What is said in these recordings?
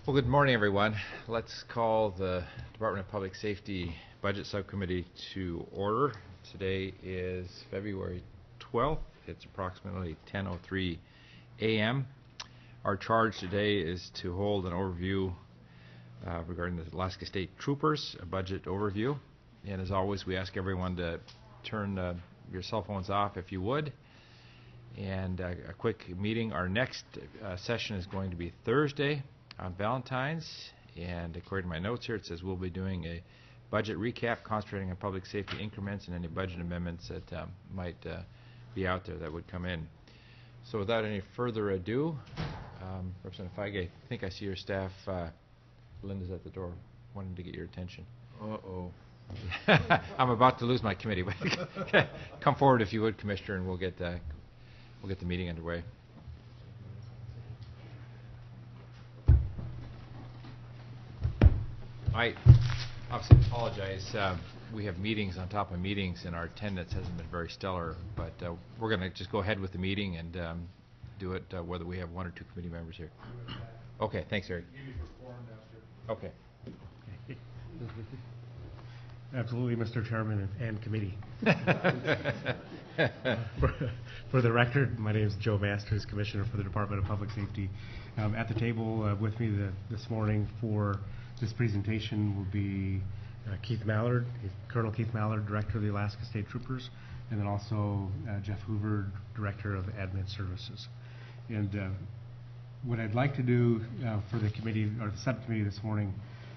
Well, good morning, everyone. Let's call the Department of Public Safety Budget Subcommittee to order. Today is February 12th. It's approximately 10:03 a.m. Our charge today is to hold an overview regarding the Alaska State Troopers, a budget overview. And as always, we ask everyone to turn your cell phones off if you would. And a quick meeting. Our next session is going to be Thursday on Valentine's, and according to my notes here, it says we'll be doing a budget recap concentrating on public safety increments and any budget amendments that might be out there that would come in. So without any further ado, Representative Feige, I think I see your staff. Linda's at the door wanting to get your attention. Uh-oh. I'm about to lose my committee, but come forward if you would, Commissioner, and we'll get the meeting underway. I obviously apologize. We have meetings on top of meetings, and our attendance hasn't been very stellar. But we're going to just go ahead with the meeting and do it whether we have one or two committee members here. Okay, thanks, Eric. Okay. Absolutely, Mr. Chairman and committee. For the record, my name is Joe Masters, Commissioner for the Department of Public Safety. At the table with me this morning for this presentation will be Keith Mallard, Colonel Keith Mallard, Director of the Alaska State Troopers, and then also Jeff Hoover, Director of Admin Services. And what I'd like to do for the committee, or the subcommittee this morning,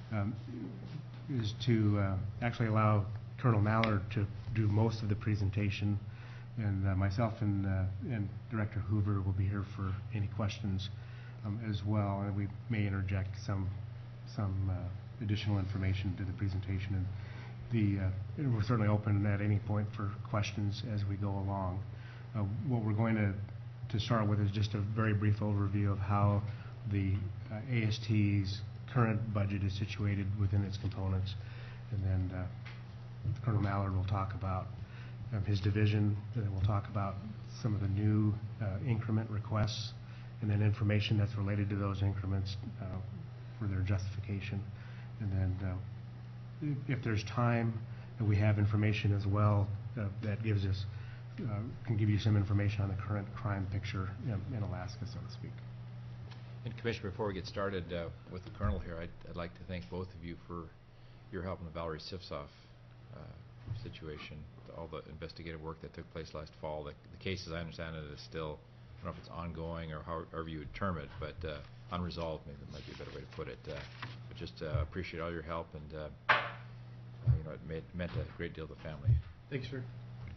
is to actually allow Colonel Mallard to do most of the presentation, and myself and Director Hoover will be here for any questions as well, and we may interject some additional information to the presentation, and we're certainly open at any point for questions as we go along. What we're going to start with is just a very brief overview of how the AST's current budget is situated within its components, and then Colonel Mallard will talk about his division, and then we'll talk about some of the new increment requests, and then information that's related to those increments for their justification. And then if there's time, we have information as well that gives us, can give you some information on the current crime picture in Alaska, so to speak. And Commissioner, before we get started with the Colonel here, I'd like to thank both of you for your help in the Valerie Sifsoff situation, all the investigative work that took place last fall. The case, as I understand it, is still, I don't know if it's ongoing or however you would term it, but unresolved, maybe that might be a better way to put it. But just appreciate all your help, and you know, it meant a great deal to the family. Thanks, sir.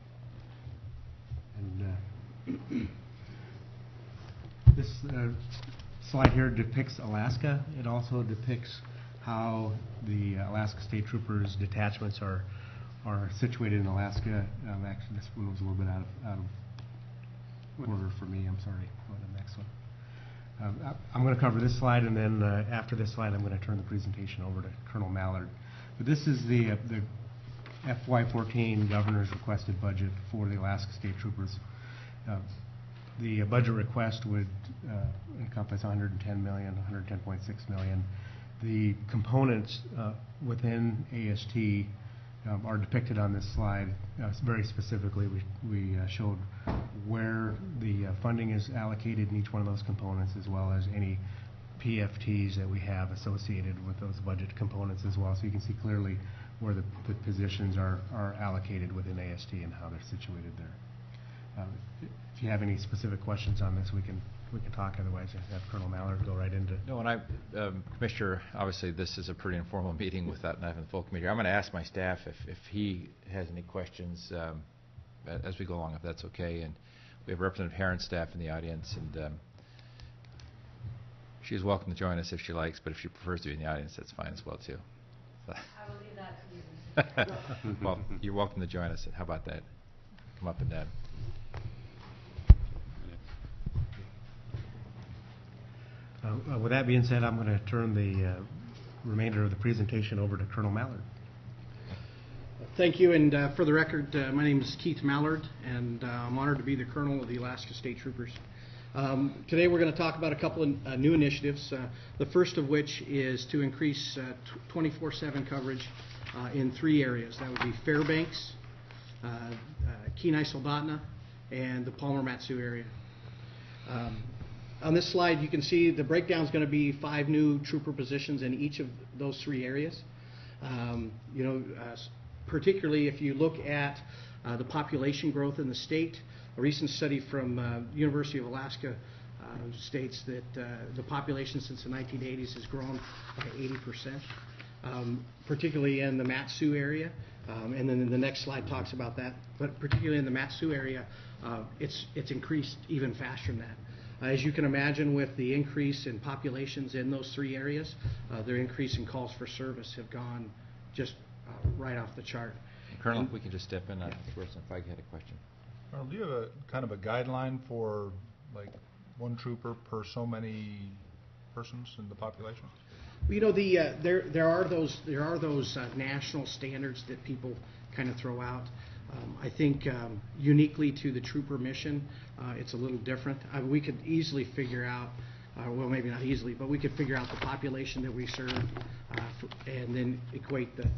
And this slide here depicts Alaska. It also depicts how the Alaska State Troopers detachments are situated in Alaska. Actually, this one was a little bit out of order for me. I'm sorry. Go to the next one. I'm going to cover this slide, and then after this slide, I'm going to turn the presentation over to Colonel Mallard. But this is the FY14 Governor's requested budget for the Alaska State Troopers. The budget request would encompass $110 million, $110.6 million. The components within AST are depicted on this slide. Very specifically, we showed where the funding is allocated in each one of those components, as well as any PFTs that we have associated with those budget components as well. So you can see clearly where the positions are allocated within AST and how they're situated there. If you have any specific questions on this, we can talk. Otherwise, I have Colonel Mallard go right into. No, and Commissioner, obviously this is a pretty informal meeting without having the full committee. I'm going to ask my staff if he has any questions as we go along, if that's okay. And we have Representative Heron's staff in the audience, and she is welcome to join us if she likes, but if she prefers to be in the audience, that's fine as well too. So. I will leave that to you. Well, you're welcome to join us. How about that? Come up and down. With that being said, I'm going to turn the remainder of the presentation over to Colonel Mallard. Thank you, and for the record, my name is Keith Mallard, and I'm honored to be the Colonel of the Alaska State Troopers. Today we're going to talk about a couple of new initiatives, the first of which is to increase 24/7 coverage in 3 areas. That would be Fairbanks, Kenai Soldotna, and the Palmer-Matsu area. On this slide you can see the breakdown is going to be 5 new trooper positions in each of those 3 areas. Particularly if you look at the population growth in the state, a recent study from University of Alaska states that the population since the 1980s has grown by 80%, particularly in the Matsu area. And then the next slide talks about that. But particularly in the Matsu area, it's increased even faster than that. As you can imagine, with the increase in populations in those 3 areas, their increase in calls for service have gone just right off the chart. Colonel, if we can just step in, I think Representative Feige had a question. Colonel, do you have a kind of a guideline for like 1 trooper per so many persons in the population? You know, there are those national standards that people kind of throw out. I think uniquely to the trooper mission, it's a little different. We could easily figure out, well, maybe not easily, but we could figure out the population that we serve, and then equate the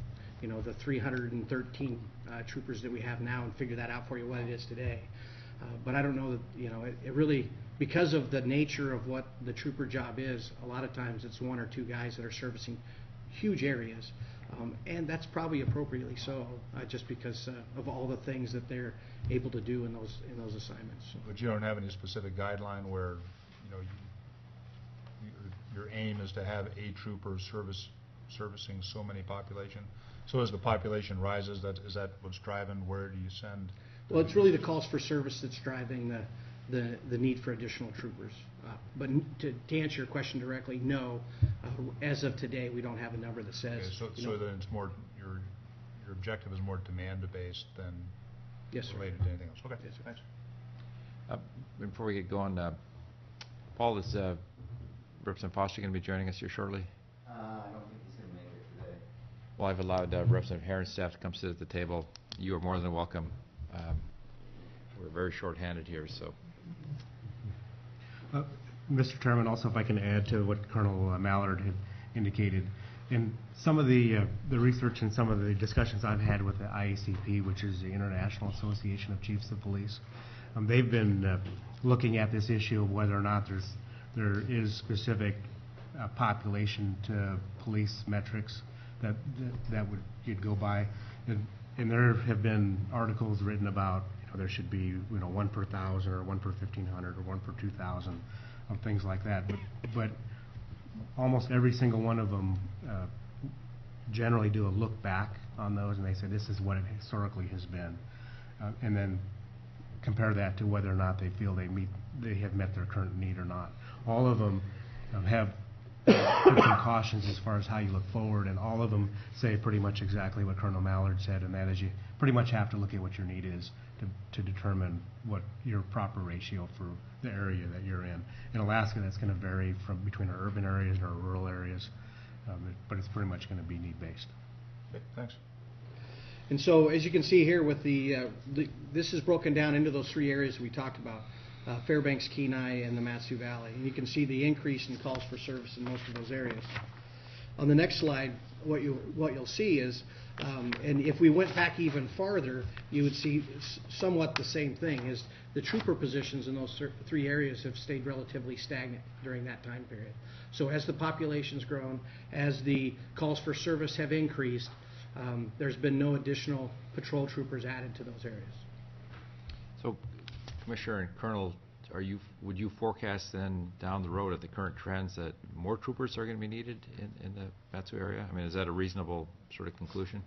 313 troopers that we have now and figure that out for you what it is today. But I don't know that, it really, because of the nature of what the trooper job is, a lot of times it's 1 or 2 guys that are servicing huge areas. And that's probably appropriately so, just because of all the things that they're able to do in those assignments. But you don't have any specific guideline where, your aim is to have a trooper servicing so many population. So as the population rises, is that what's driving? Where do you send? Well, it's really the calls for service that's driving the need for additional troopers. But to answer your question directly, no. As of today, we don't have a number that says. Okay, so then it's more your objective is more demand-based than yes, sir. related to anything else. Okay, yes, sir. Thanks. Before we get going, Paul, is Representative Foster going to be joining us here shortly? I don't think he's going to make it today. Well, I've allowed Representative Herron's staff to come sit at the table. You are more than welcome. We're very short-handed here, so. Mr. Chairman, also if I can add to what Colonel Mallard had indicated, in some of the research and some of the discussions I've had with the IACP, which is the International Association of Chiefs of Police, they've been looking at this issue of whether or not there is specific population to police metrics that you'd go by, and there have been articles written about there should be 1 per 1,000 or 1 per 1,500 or 1 per 2,000 of things like that, but almost every single one of them generally do a look back on those, and they say this is what it historically has been, and then compare that to whether or not they feel they have met their current need or not. All of them have different cautions as far as how you look forward, and all of them say pretty much exactly what Colonel Mallard said, and that is you pretty much have to look at what your need is to determine what your proper ratio for the area that you're in. In Alaska, that's going to vary from between our urban areas and our rural areas, but it's pretty much going to be need-based. Okay, thanks. And so, as you can see here, with this is broken down into those 3 areas we talked about: Fairbanks, Kenai, and the Matsu Valley. And you can see the increase in calls for service in most of those areas. On the next slide, what you'll see is, and if we went back even farther, you would see somewhat the same thing. Is the trooper positions in those 3 areas have stayed relatively stagnant during that time period. So as the population's grown, as the calls for service have increased, there's been no additional patrol troopers added to those areas. So, Commissioner and Colonel, would you forecast then down the road at the current trends that more troopers are going to be needed in the Matsu area? I mean, is that a reasonable sort of conclusion?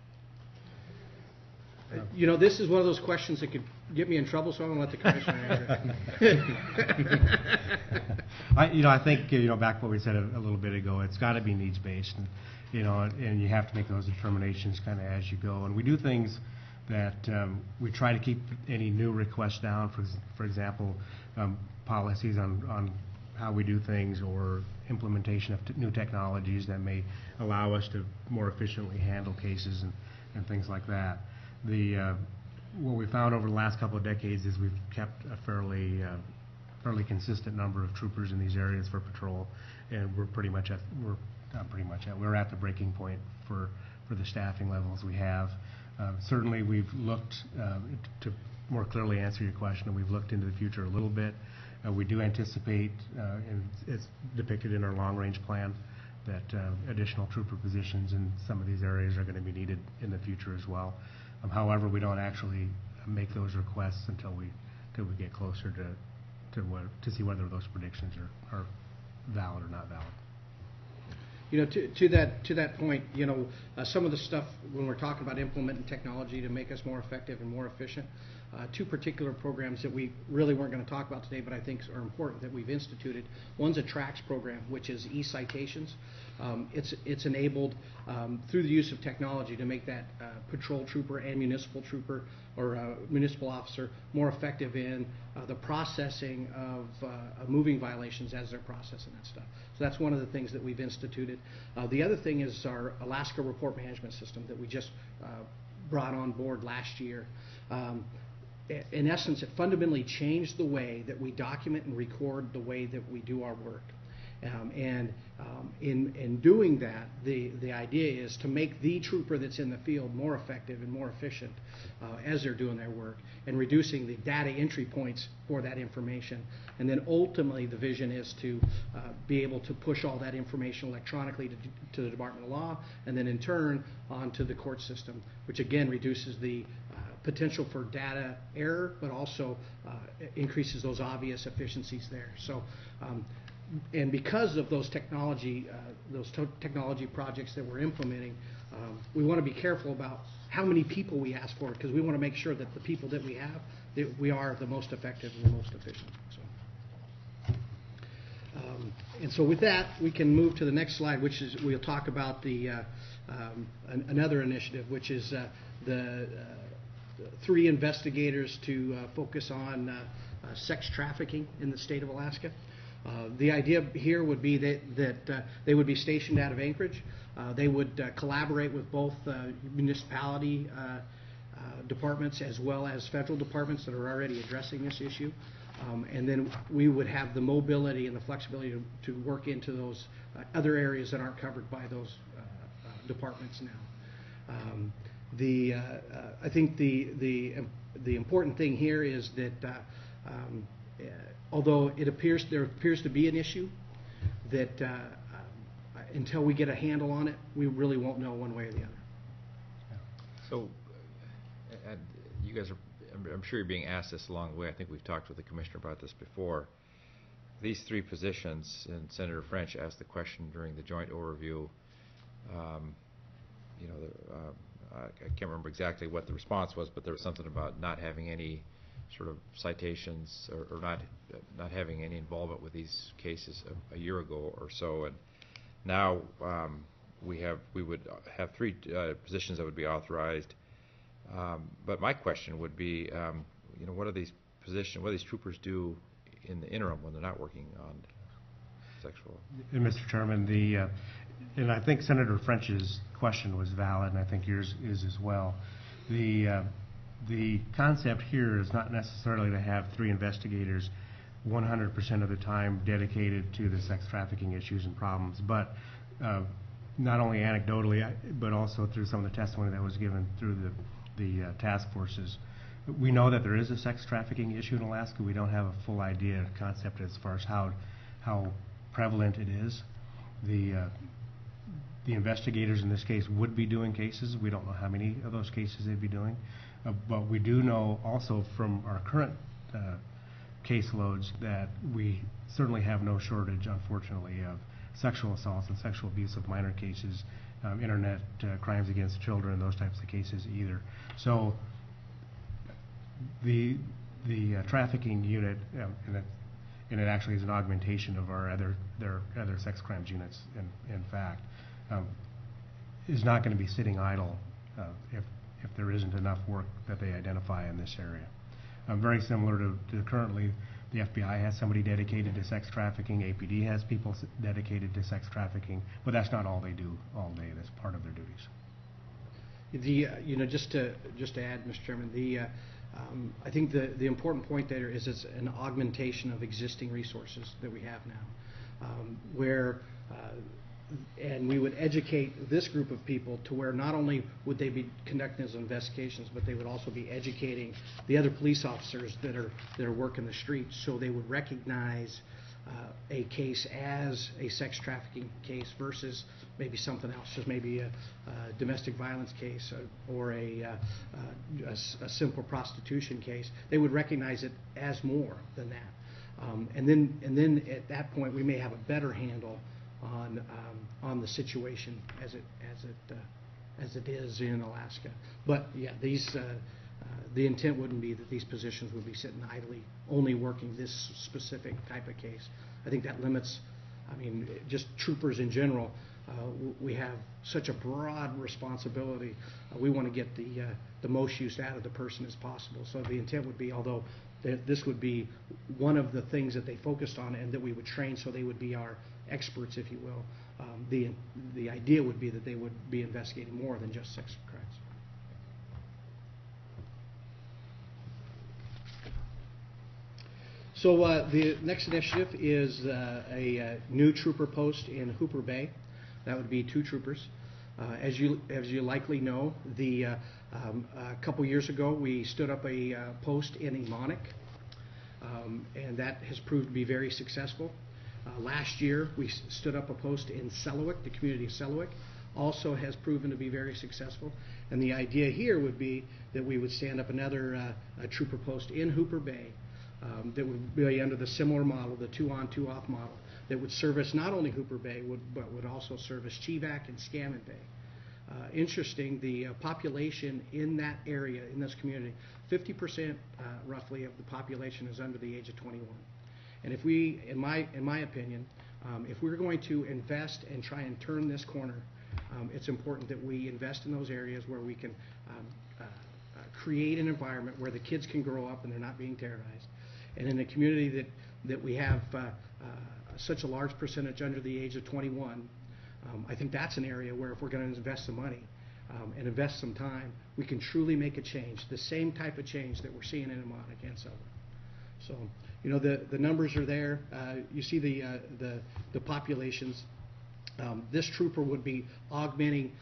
This is one of those questions that could get me in trouble, so I'm going to let the Commissioner answer. I think back to what we said a little bit ago. It's got to be needs based, and you have to make those determinations kind of as you go. And we do things that we try to keep any new requests down. For example, policies on how we do things or implementation of new technologies that may allow us to more efficiently handle cases and things like that. What we found over the last couple of decades is we've kept a fairly fairly consistent number of troopers in these areas for patrol, and we're at the breaking point for the staffing levels we have. Certainly, we've looked to more clearly answer your question, and we've looked into the future a little bit. We do anticipate, and it's depicted in our long-range plan, that additional trooper positions in some of these areas are going to be needed in the future as well. However, we don't actually make those requests until we get closer to see whether those predictions are valid or not valid. You know, to that point, you know, some of the stuff when we're talking about implementing technology to make us more effective and more efficient, two particular programs that we really weren't going to talk about today, but I think are important that we've instituted. One's a TRACS program, which is e-citations. It's enabled through the use of technology to make that patrol trooper and municipal trooper or municipal officer more effective in the processing of moving violations as they're processing that stuff. So that's one of the things that we've instituted. The other thing is our Alaska Report Management System that we just brought on board last year. In essence, it fundamentally changed the way that we document and record the way that we do our work. In doing that, the idea is to make the trooper that's in the field more effective and more efficient as they're doing their work, and reducing the data entry points for that information. And then ultimately, the vision is to be able to push all that information electronically to the Department of Law, and then in turn onto the court system, which again reduces the potential for data error, but also increases those obvious efficiencies there. So. And because of those technology projects that we're implementing, we want to be careful about how many people we ask for, because we want to make sure that the people that we have, that we are the most effective and the most efficient. So, and so with that, we can move to the next slide, which is we'll talk about the another initiative, which is the 3 investigators to focus on sex trafficking in the state of Alaska. The idea here would be that they would be stationed out of Anchorage. They would collaborate with both municipality departments as well as federal departments that are already addressing this issue. And then we would have the mobility and the flexibility to work into those other areas that aren't covered by those departments now. I think the important thing here is that although there appears to be an issue, that until we get a handle on it, we really won't know one way or the other. So, and you guys are, I'm sure you're being asked this along the way. I think we've talked with the commissioner about this before. These 3 positions, and Senator French asked the question during the joint overview. You know, I can't remember exactly what the response was, but there was something about not having any sort of citations or not having any involvement with these cases a year ago or so, and now we would have 3 positions that would be authorized. But my question would be, you know, what do these troopers do in the interim when they're not working on sexual? And Mr. Chairman, and I think Senator French's question was valid, and I think yours is as well. The concept here is not necessarily to have 3 investigators 100% of the time dedicated to the sex trafficking issues and problems, but not only anecdotally, but also through some of the testimony that was given through the task forces. We know that there is a sex trafficking issue in Alaska. We don't have a full idea, concept as far as how prevalent it is. The investigators in this case would be doing cases. We don't know how many of those cases they'd be doing. But we do know also from our current caseloads that we certainly have no shortage, unfortunately, of sexual assaults and sexual abuse of minor cases, internet crimes against children, those types of cases either. So the trafficking unit, and it actually is an augmentation of our other sex crimes units, in fact, is not going to be sitting idle if there isn't enough work that they identify in this area. Very similar to currently, the FBI has somebody dedicated to sex trafficking, APD has people dedicated to sex trafficking, but that's not all they do all day. That's part of their duties. You know, just to add, Mr. Chairman, I think the important point there is it's an augmentation of existing resources that we have now, and we would educate this group of people to where not only would they be conducting those investigations, but they would also be educating the other police officers that are working the streets, so they would recognize a case as a sex trafficking case versus maybe something else, just maybe a domestic violence case or a simple prostitution case. They would recognize it as more than that, and then at that point we may have a better handle on the situation as it is in Alaska. But yeah, the intent wouldn't be that these positions would be sitting idly, only working this specific type of case. I think that limits, just troopers in general. We have such a broad responsibility. We want to get the most use out of the person as possible. So the intent would be, although this would be one of the things that they focused on and that we would train, so they would be our experts, if you will. The idea would be that they would be investigating more than just sex crimes. So the next initiative is a new trooper post in Hooper Bay. That would be 2 troopers. As you likely know, a couple years ago we stood up a post in Emonic, and that has proved to be very successful. Last year we stood up a post in Selawik, the community of Selawik, also has proven to be very successful. And the idea here would be that we would stand up another trooper post in Hooper Bay that would be under the similar model, the 2-on, 2-off model, that would service not only Hooper Bay, but would also service Chivac and Scammon Bay. Interesting, the population in that area, in this community, 50% roughly of the population is under the age of 21. And if we, in my opinion, if we're going to invest and try and turn this corner, it's important that we invest in those areas where we can create an environment where the kids can grow up and they're not being terrorized. And in a community that we have such a large percentage under the age of 21, I think that's an area where if we're going to invest some money and invest some time, we can truly make a change, the same type of change that we're seeing in Emonic and Selwyn. So, the numbers are there. You see the populations. This trooper would be augmenting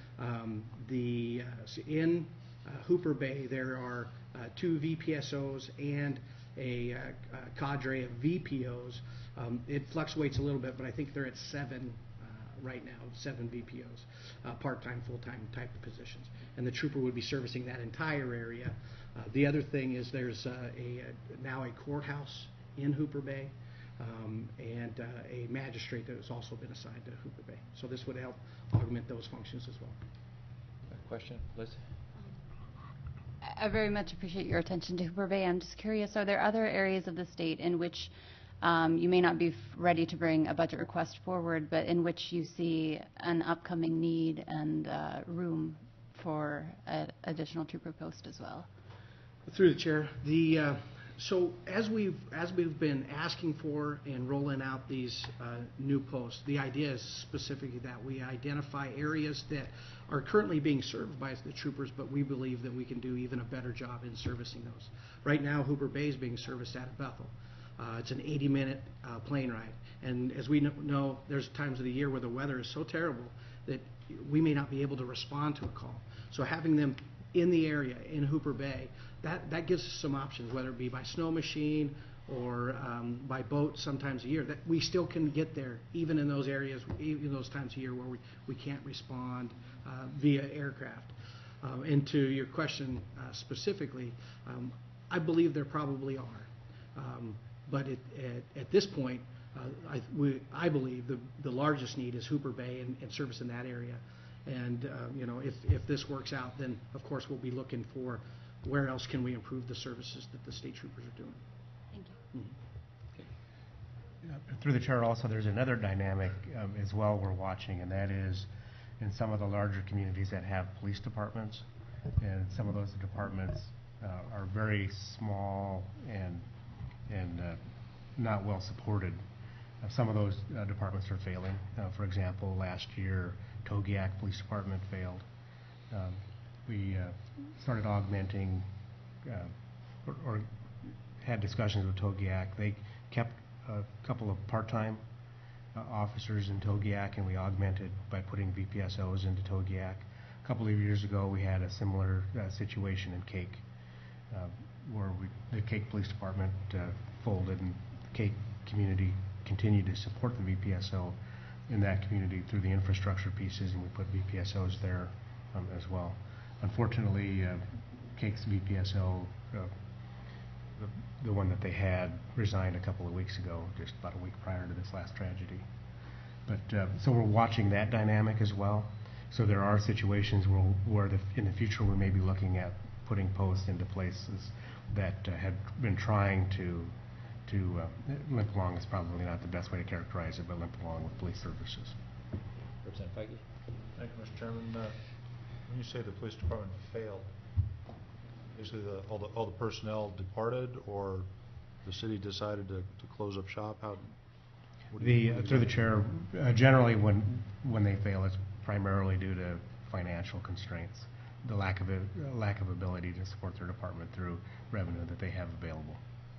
in Hooper Bay. There are 2 VPSOs and a cadre of VPOs. It fluctuates a little bit, but I think they're at 7 right now, 7 VPOs, part-time, full-time type of positions. And the trooper would be servicing that entire area. The other thing is there's now a courthouse in Hooper Bay and a magistrate that has also been assigned to Hooper Bay. So this would help augment those functions as well. Question, Liz? I very much appreciate your attention to Hooper Bay. I'm just curious, are there other areas of the state in which you may not be ready to bring a budget request forward, but in which you see an upcoming need and room for an additional trooper post as well? Through the chair, so as we've been asking for and rolling out these new posts, the idea is specifically that we identify areas that are currently being served by the troopers, but we believe that we can do even a better job in servicing those. Right now, Hooper Bay is being serviced out of Bethel. It's an 80-minute plane ride, and as we know, there's times of the year where the weather is so terrible that we may not be able to respond to a call. So having them in the area in Hooper Bay, that gives us some options, whether it be by snow machine or by boat sometimes a year, that we still can get there even in those areas, even those times of year where we can't respond via aircraft. And to your question specifically, I believe there probably are. But at this point, I believe the largest need is Hooper Bay and service in that area. And if this works out, then of course we'll be looking for where else can we improve the services that the state troopers are doing. Thank you. Mm-hmm. Through the chair also, there's another dynamic as well we're watching, and that is in some of the larger communities that have police departments, and some of those departments are very small and not well supported. Some of those departments are failing. For example, last year, Togiak Police Department failed. We started augmenting or had discussions with Togiak. They kept a couple of part-time officers in Togiak, and we augmented by putting VPSOs into Togiak. A couple of years ago, we had a similar situation in Cake, where the Cake Police Department folded, and the Cake community continued to support the VPSO in that community through the infrastructure pieces, and we put VPSOs there as well. Unfortunately, Cake's VPSO, the one that they had, resigned a couple of weeks ago, just about a week prior to this last tragedy. But so we're watching that dynamic as well. So there are situations where in the future we may be looking at putting posts into places that had been trying to limp along is probably not the best way to characterize it, but limp along with police services. Representative Feige? Thank you, Mr. Chairman. When you say the police department failed, basically all the personnel departed, or the city decided to close up shop? What do you Through the chair, generally when they fail, it's primarily due to financial constraints, the lack of ability to support their department through revenue that they have available.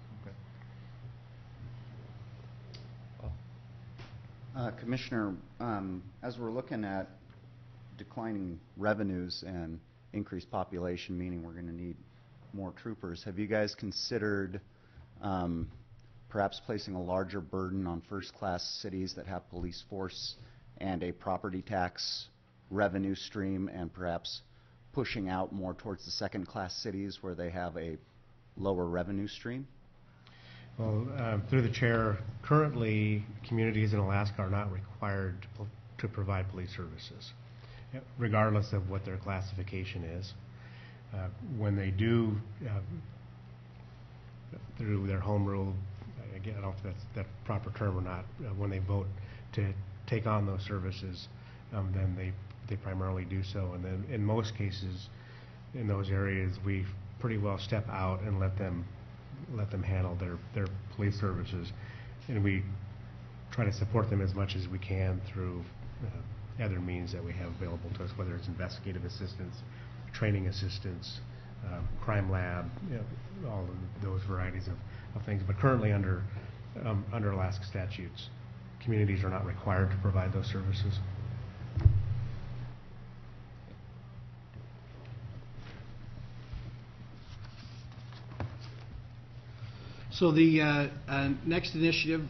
Commissioner, as we're looking at declining revenues and increased population, meaning we're going to need more troopers, have you guys considered perhaps placing a larger burden on first-class cities that have police force and a property tax revenue stream, and perhaps pushing out more towards the second-class cities where they have a lower revenue stream? Well, through the chair, currently communities in Alaska are not required to provide police services, regardless of what their classification is. When they do, through their home rule, again, I don't know if that's the proper term or not, when they vote to take on those services, then they primarily do so. And then in most cases, in those areas, we pretty well step out and let them handle their police services, and we try to support them as much as we can through other means that we have available to us, whether it's investigative assistance, training assistance, crime lab, all of those varieties of things. But currently under Alaska statutes, communities are not required to provide those services. So the next initiative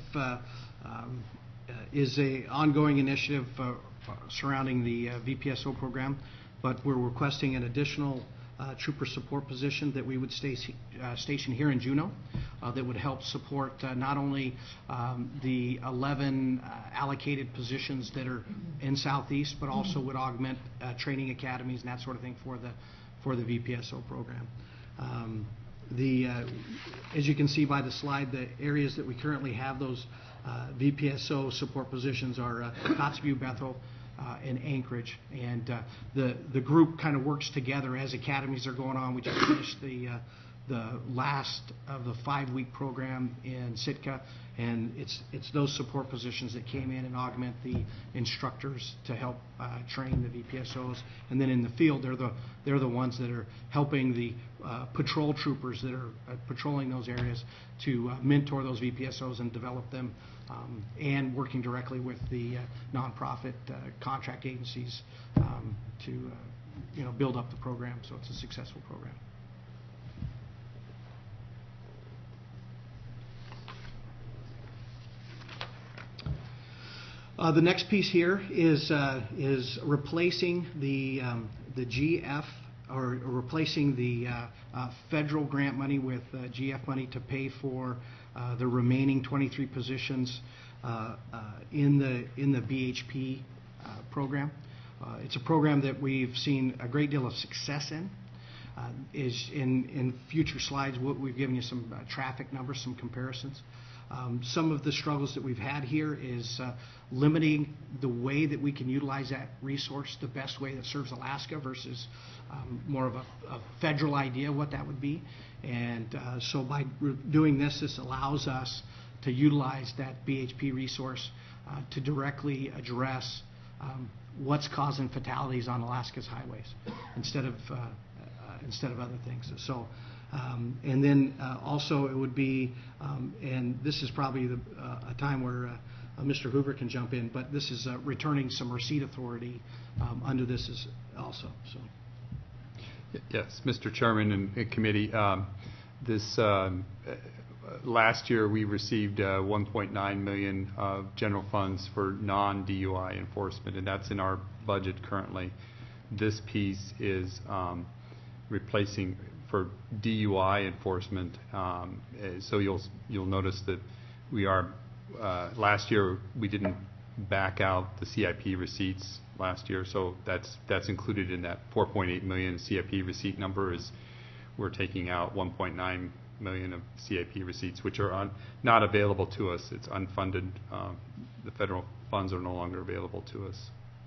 is a ongoing initiative surrounding the VPSO program, but we're requesting an additional trooper support position that we would station here in Juneau that would help support not only the 11 allocated positions that are in Southeast, but also would augment training academies and that sort of thing for the VPSO program. As you can see by the slide, the areas that we currently have those VPSO support positions are Kotzebue, Bethel, and Anchorage. And the group kind of works together as academies are going on. We just finished the last of the 5-week program in Sitka, and it's those support positions that came in and augment the instructors to help train the VPSOs. And then in the field, they're the ones that are helping the patrol troopers that are patrolling those areas to mentor those VPSOs and develop them, and working directly with the nonprofit contract agencies to build up the program so it's a successful program. The next piece here is replacing the GF, or replacing the federal grant money with GF money to pay for the remaining 23 positions in the BHP program. It's a program that we've seen a great deal of success in. Is in future slides, we've given you some traffic numbers, some comparisons. Some of the struggles that we've had here is limiting the way that we can utilize that resource the best way that serves Alaska versus more of a federal idea of what that would be. And so by doing this allows us to utilize that BHP resource to directly address what's causing fatalities on Alaska's highways instead of other things. So And then also it would be, and this is probably a time where Mr. Hoover can jump in, but this is returning some receipt authority under this is also. So. Yes, Mr. Chairman and committee, last year we received 1.9 million of general funds for non-DUI enforcement, and that's in our budget currently. This piece is replacing for DUI enforcement. So you'll notice that we are last year we didn't back out the CIP receipts last year, so that's included in that 4.8 million CIP receipt number. Is we're taking out 1.9 million of CIP receipts, which are not available to us. It's unfunded. The federal funds are no longer available to us.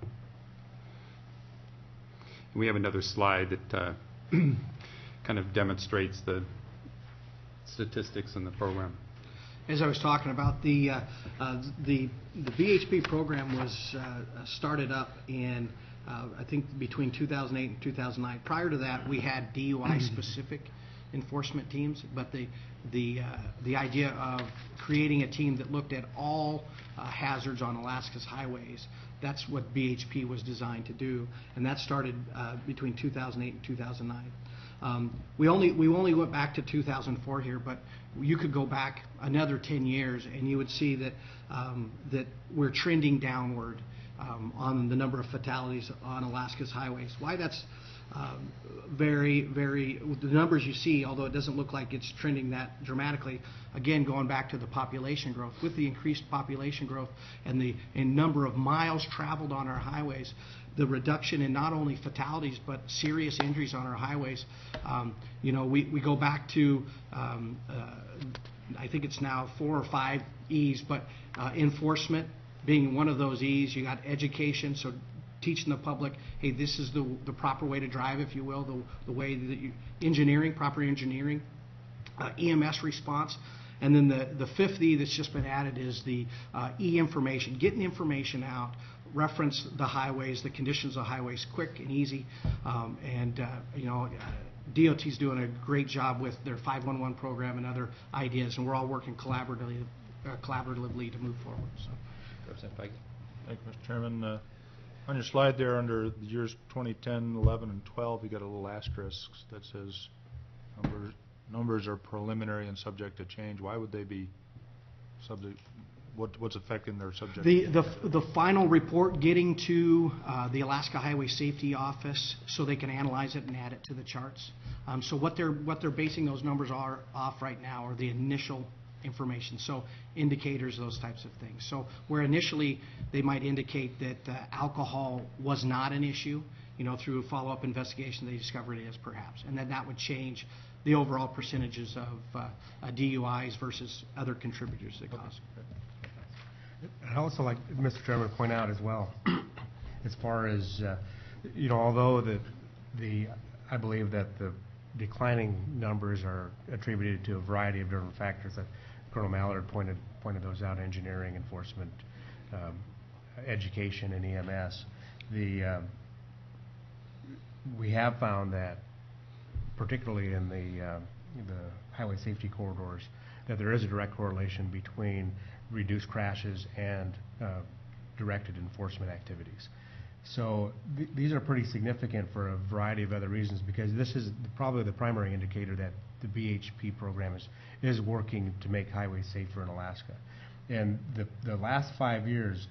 We have another slide that kind of demonstrates the statistics in the program. As I was talking about, the VHP program was started up in I think between 2008 and 2009. Prior to that, we had DUI-specific enforcement teams, but the idea of creating a team that looked at all hazards on Alaska's highways, that's what VHP was designed to do, and that started between 2008 and 2009. We only went back to 2004 here, but you could go back another 10 years and you would see that that we're trending downward on the number of fatalities on Alaska's highways. Why that's the numbers you see, although it doesn't look like it's trending that dramatically, again, going back to the population growth. With the increased population growth and the number of miles traveled on our highways, the reduction in not only fatalities but serious injuries on our highways, we go back to I think it's now 4 or 5 E's, but enforcement being one of those E's. You got education, so teaching the public, hey, this is the proper way to drive, if you will, the way that proper engineering, EMS response. And then the 5th E that's just been added is the E-information, getting information out, reference the highways, the conditions of highways, quick and easy. DOT's doing a great job with their 511 program and other ideas, and we're all working collaboratively to move forward. So. Representative Feige. Thank you, Mr. Chairman. On your slide there, under the years 2010, 11, and 12, you got a little asterisk that says numbers are preliminary and subject to change. Why would they be subject? What's affecting their subject? The final report getting to the Alaska Highway Safety Office so they can analyze it and add it to the charts. So what they're basing those numbers off right now are the initial information, so indicators, those types of things. So where initially they might indicate that alcohol was not an issue, through a follow-up investigation they discovered it is perhaps, and then that would change the overall percentages of DUIs versus other contributors that cause. I'd also like, Mr. Chairman, to point out as well, as far as, although I believe that the declining numbers are attributed to a variety of different factors that Colonel Mallard pointed those out: engineering, enforcement, education, and EMS. We have found that, particularly in the highway safety corridors, that there is a direct correlation between reduced crashes and directed enforcement activities. So these are pretty significant for a variety of other reasons, because this is probably the primary indicator that the BHP program is working to make highways safer in Alaska. And the last 5 years,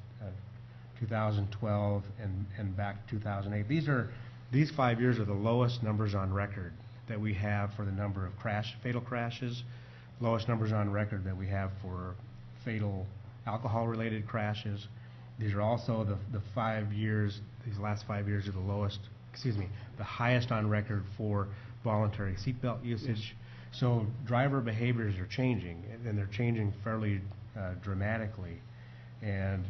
2012 and back to 2008, these 5 years are the lowest numbers on record that we have for the number of fatal crashes, lowest numbers on record that we have for fatal alcohol-related crashes. These are also the 5 years, these last 5 years are the highest on record for voluntary seatbelt usage. So driver behaviors are changing, and they're changing fairly dramatically. And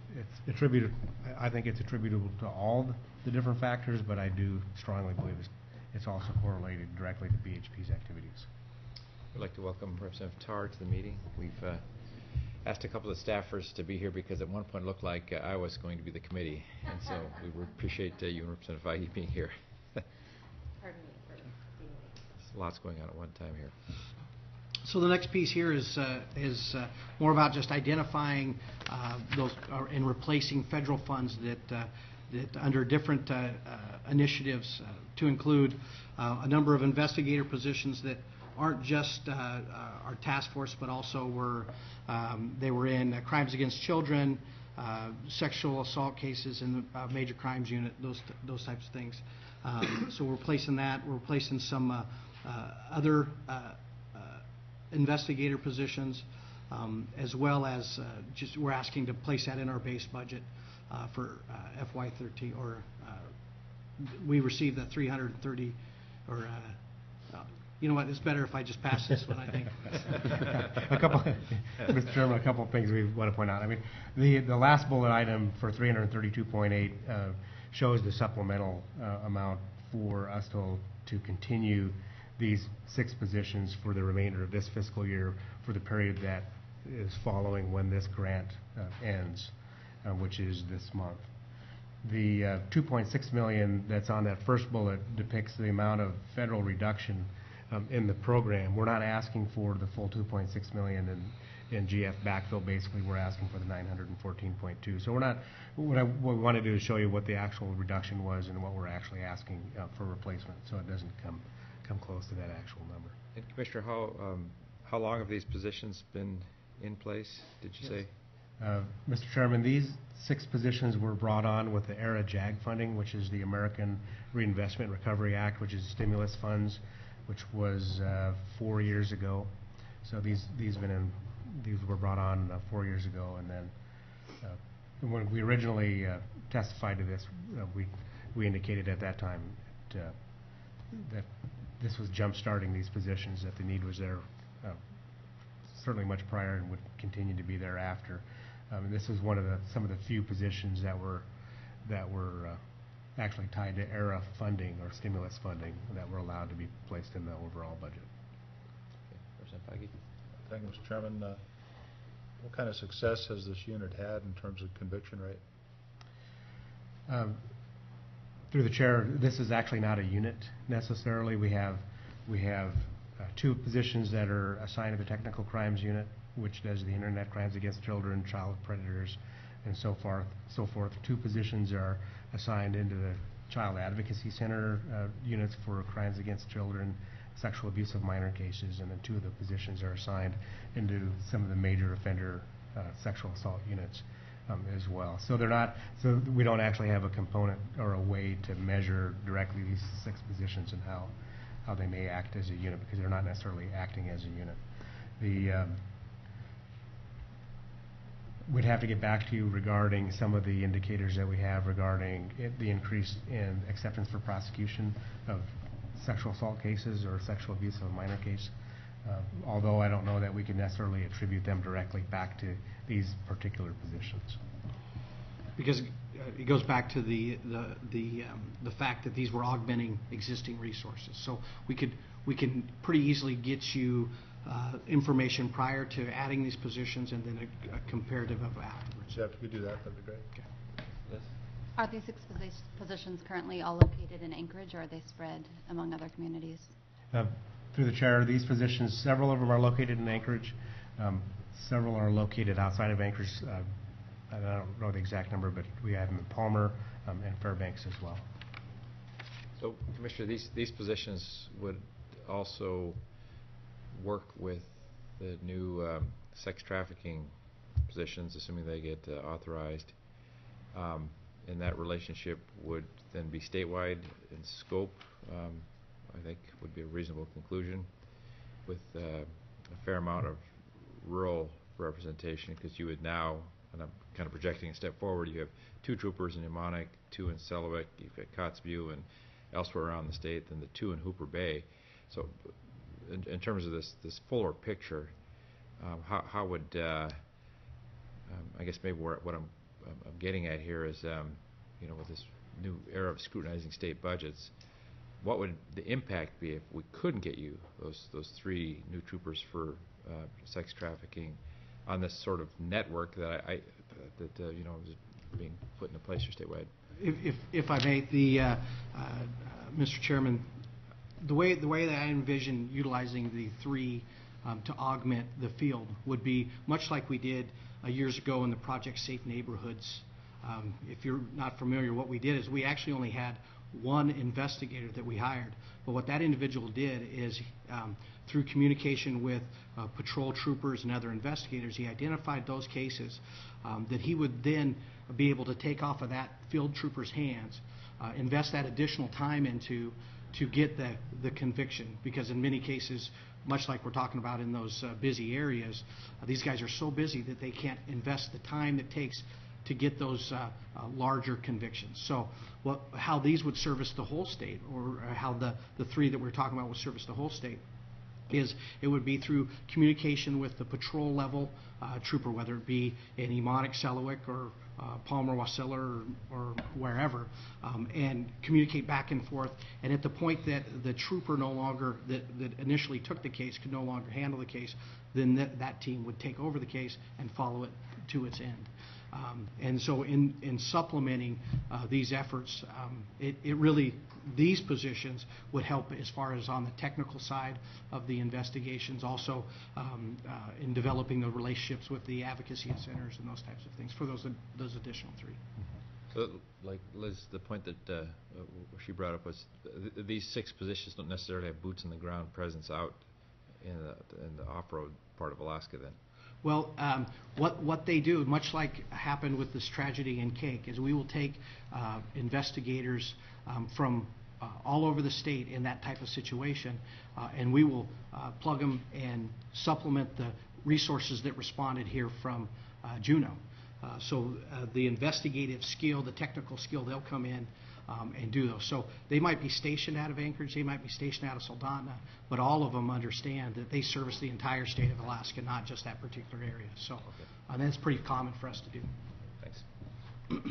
I think it's attributable to all the different factors, but I do strongly believe it's also correlated directly to BHP's activities. I'd like to welcome Representative Tarr to the meeting. We've asked a couple of staffers to be here because at one point it looked like I was going to be the committee, and so we would appreciate you and Representative Feige being here. Pardon me for being late. lots going on at one time here. So the next piece here is more about just identifying those and replacing federal funds that under different initiatives to include a number of investigator positions that aren't just our task force, but also they were in crimes against children, sexual assault cases in the major crimes unit, those types of things. So we're replacing that. We're replacing some other investigator positions, as well as just we're asking to place that in our base budget for FY13, or we received the 330, or you know what, it's better if I just pass this one, I think. Mr. Chairman, a couple of things we want to point out. I mean, the last bullet item for 332.8 shows the supplemental amount for us to continue these 6 positions for the remainder of this fiscal year for the period that is following when this grant ends, which is this month. The $2.6 million that's on that first bullet depicts the amount of federal reduction in the program. We're not asking for the full $2.6 million in GF backfill. Basically, we're asking for the 914.2. So we're not. What we want to do is show you what the actual reduction was and what we're actually asking for replacement, so it doesn't come close to that actual number. And Commissioner, how long have these positions been in place, did you say? Mr. Chairman, these 6 positions were brought on with the ARA JAG funding, which is the American Reinvestment Recovery Act, which is stimulus funds, which was 4 years ago. So these were brought on 4 years ago, and then when we originally testified to this, we indicated at that time that this was jump-starting these positions, that the need was there certainly much prior and would continue to be thereafter. This was some of the few positions that were actually tied to ARA funding or stimulus funding that were allowed to be placed in the overall budget. Okay. Representative Feige. Thank you, Mr. Chairman. What kind of success has this unit had in terms of conviction rate? Through the chair, this is actually not a unit necessarily. We have 2 positions that are assigned to the technical crimes unit, which does the internet crimes against children, child predators, and so forth. 2 positions are assigned into the child advocacy center units for crimes against children, sexual abuse of minor cases, and then 2 of the positions are assigned into some of the major offender sexual assault units as well. So so we don't actually have a component or a way to measure directly these 6 positions and how they may act as a unit, because they're not necessarily acting as a unit. We'd have to get back to you regarding some of the indicators that we have regarding the increase in acceptance for prosecution of sexual assault cases or sexual abuse of a minor case, although I don't know that we can necessarily attribute them directly back to these particular positions. Because it goes back to the fact that these were augmenting existing resources. So we can pretty easily get you information prior to adding these positions, and then a comparative of afterwards. So if we could do that, that'd be great. Okay. Liz? Are these 6 positions currently all located in Anchorage, or are they spread among other communities? Through the chair, these positions, several of them are located in Anchorage. Several are located outside of Anchorage. I don't know the exact number, but we have them in Palmer and Fairbanks as well. So, Commissioner, these positions would also work with the new sex trafficking positions, assuming they get authorized, and that relationship would then be statewide in scope. I think would be a reasonable conclusion, with a fair amount of rural representation, because you would now, and I'm kind of projecting a step forward, you have 2 troopers in Emonic, 2 in Sellewick, you've got Kotzebue and elsewhere around the state, and the 2 in Hooper Bay. So in terms of this fuller picture, how would I guess maybe what I'm getting at here is, with this new era of scrutinizing state budgets, what would the impact be if we couldn't get you those 3 new troopers for sex trafficking on this sort of network that is being put into place here statewide? If I may, Mr. Chairman, the way that I envision utilizing the three to augment the field would be much like we did years ago in the Project Safe Neighborhoods. If you're not familiar, what we did is we actually only had one investigator that we hired. But what that individual did is through communication with patrol troopers and other investigators, he identified those cases that he would then be able to take off of that field trooper's hands, invest that additional time into to get the conviction. Because in many cases, much like we're talking about in those busy areas, these guys are so busy that they can't invest the time it takes to get those larger convictions. So how these would service the whole state, or how the three that we're talking about would service the whole state, is it would be through communication with the patrol level trooper, whether it be in Emonic, Selawik, or Palmer, Wasilla, or wherever, and communicate back and forth. And at the point that the trooper no longer, that initially took the case, could no longer handle the case, then that team would take over the case and follow it to its end. And so in supplementing these efforts, it really, these positions would help as far as on the technical side of the investigations, also in developing the relationships with the advocacy centers and those types of things for those additional three. So, like Liz, the point that she brought up was these 6 positions don't necessarily have boots on the ground presence out in the off-road part of Alaska then. Well, what they do, much like happened with this tragedy in Cake, is we will take investigators from all over the state in that type of situation, and we will plug them and supplement the resources that responded here from Juneau. So the investigative skill, the technical skill, they'll come in and do those. So they might be stationed out of Anchorage, they might be stationed out of Soldotna, but all of them understand that they service the entire state of Alaska, not just that particular area. So that's pretty common for us to do. Thanks.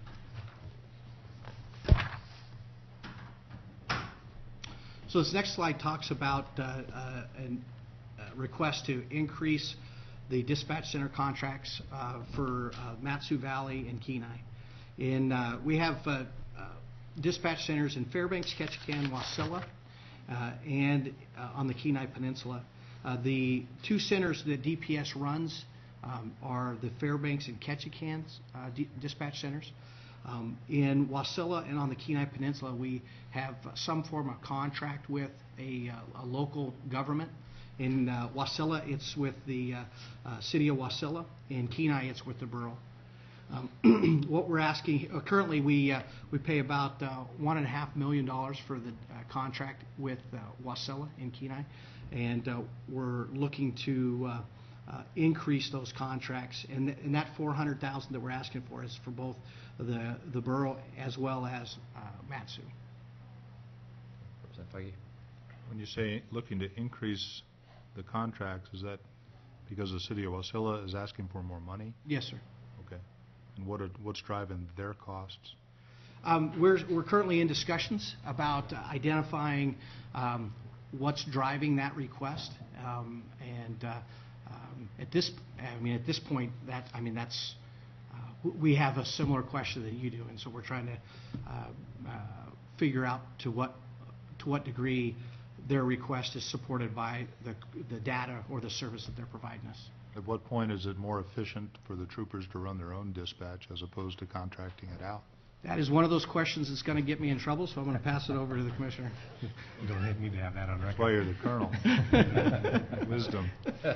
So this next slide talks about a request to increase the dispatch center contracts for Mat-Su Valley and Kenai. We have dispatch centers in Fairbanks, Ketchikan, Wasilla, and on the Kenai Peninsula. The 2 centers that DPS runs are the Fairbanks and Ketchikan dispatch centers. In Wasilla and on the Kenai Peninsula, we have some form of contract with a local government. In Wasilla, it's with the city of Wasilla. In Kenai, it's with the borough. What we're asking, currently we pay about $1.5 million for the contract with Wasilla in Kenai, and we're looking to increase those contracts. And that $400,000 that we're asking for is for both the borough as well as Mat-Su. Representative Feige. When you say looking to increase the contracts, is that because the city of Wasilla is asking for more money? Yes, sir. Okay. And what's driving their costs? We're currently in discussions about identifying what's driving that request, at this point, that's we have a similar question that you do, and so we're trying to figure out to what degree their request is supported by the data or the service that they're providing us. At what point is it more efficient for the troopers to run their own dispatch as opposed to contracting it out? That is one of those questions that's going to get me in trouble, so I'm going to pass it over to the commissioner. You don't need to have that on record. That's why you're the colonel. Wisdom.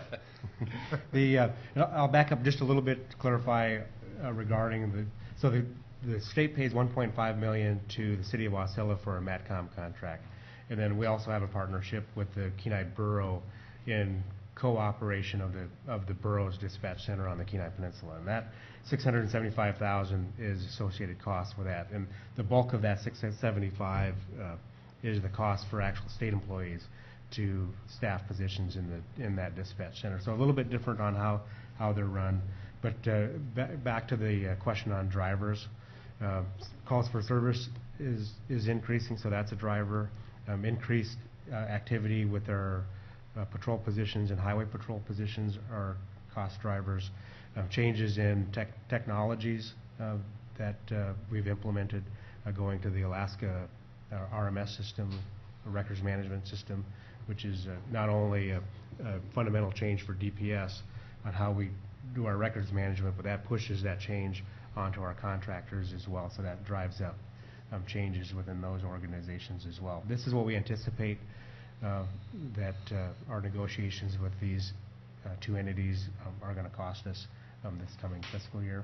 I'll back up just a little bit to clarify regarding the state pays $1.5 million to the city of Wasilla for a MATCOM contract, and then we also have a partnership with the Kenai Borough in cooperation of the borough's dispatch center on the Kenai Peninsula, and that $675,000 is associated costs for that, and the bulk of that $675,000 is the cost for actual state employees to staff positions in that dispatch center. So a little bit different on how they're run. But back to the question on drivers, calls for service is increasing, so that's a driver. Increased activity with our patrol positions and highway patrol positions are cost drivers. Changes in technologies that we've implemented going to the Alaska RMS system records management system, which is not only a fundamental change for DPS on how we do our records management, but that pushes that change onto our contractors as well, so that drives up changes within those organizations as well. This is what we anticipate that our negotiations with these two entities are going to cost us this coming fiscal year.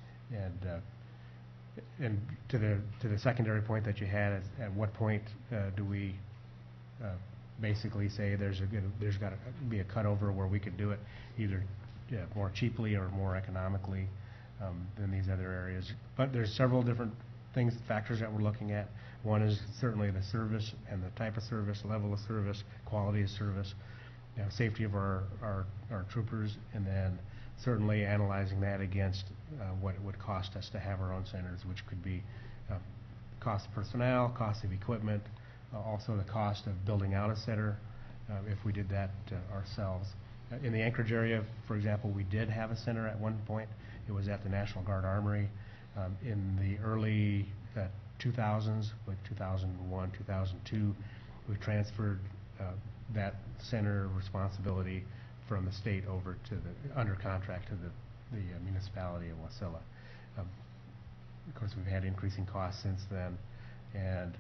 And to the secondary point that you had, at what point do we basically say there's got to be a cutover where we could do it either more cheaply or more economically than these other areas? But there's several different factors that we're looking at. One is certainly the service and the type of service, level of service, quality of service, safety of our troopers, and then certainly analyzing that against what it would cost us to have our own centers, which could be cost of personnel, cost of equipment, also the cost of building out a center if we did that ourselves. In the Anchorage area, for example, we did have a center at one point. It was at the National Guard Armory. In the early 2000s, like 2001, 2002, we transferred that center responsibility from the state over to under contract to the municipality of Wasilla. Of course, we've had increasing costs since then, and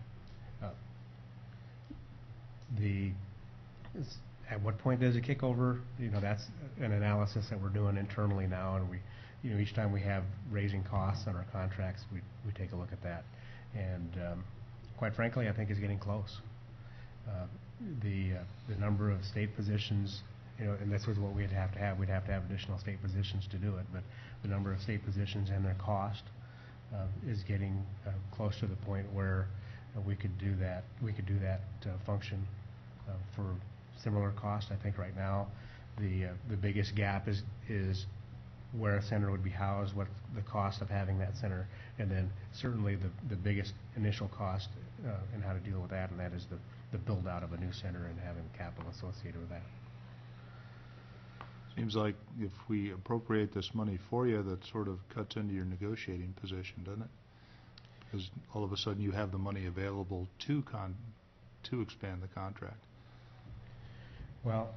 at what point does it kick over? That's an analysis that we're doing internally now, and we, each time we have raising costs on our contracts, we take a look at that, and quite frankly, I think it's getting close. The number of state positions, and this was what we'd have to have. We'd have to have additional state positions to do it, but the number of state positions and their cost is getting close to the point where we could do that. We could do that function for similar cost. I think right now the biggest gap is where a center would be housed, what the cost of having that center, and then certainly the biggest initial cost and how to deal with that, and that is the build out of a new center and having capital associated with that. Seems like if we appropriate this money for you, that sort of cuts into your negotiating position, doesn't it? Because all of a sudden you have the money available to expand the contract. Well,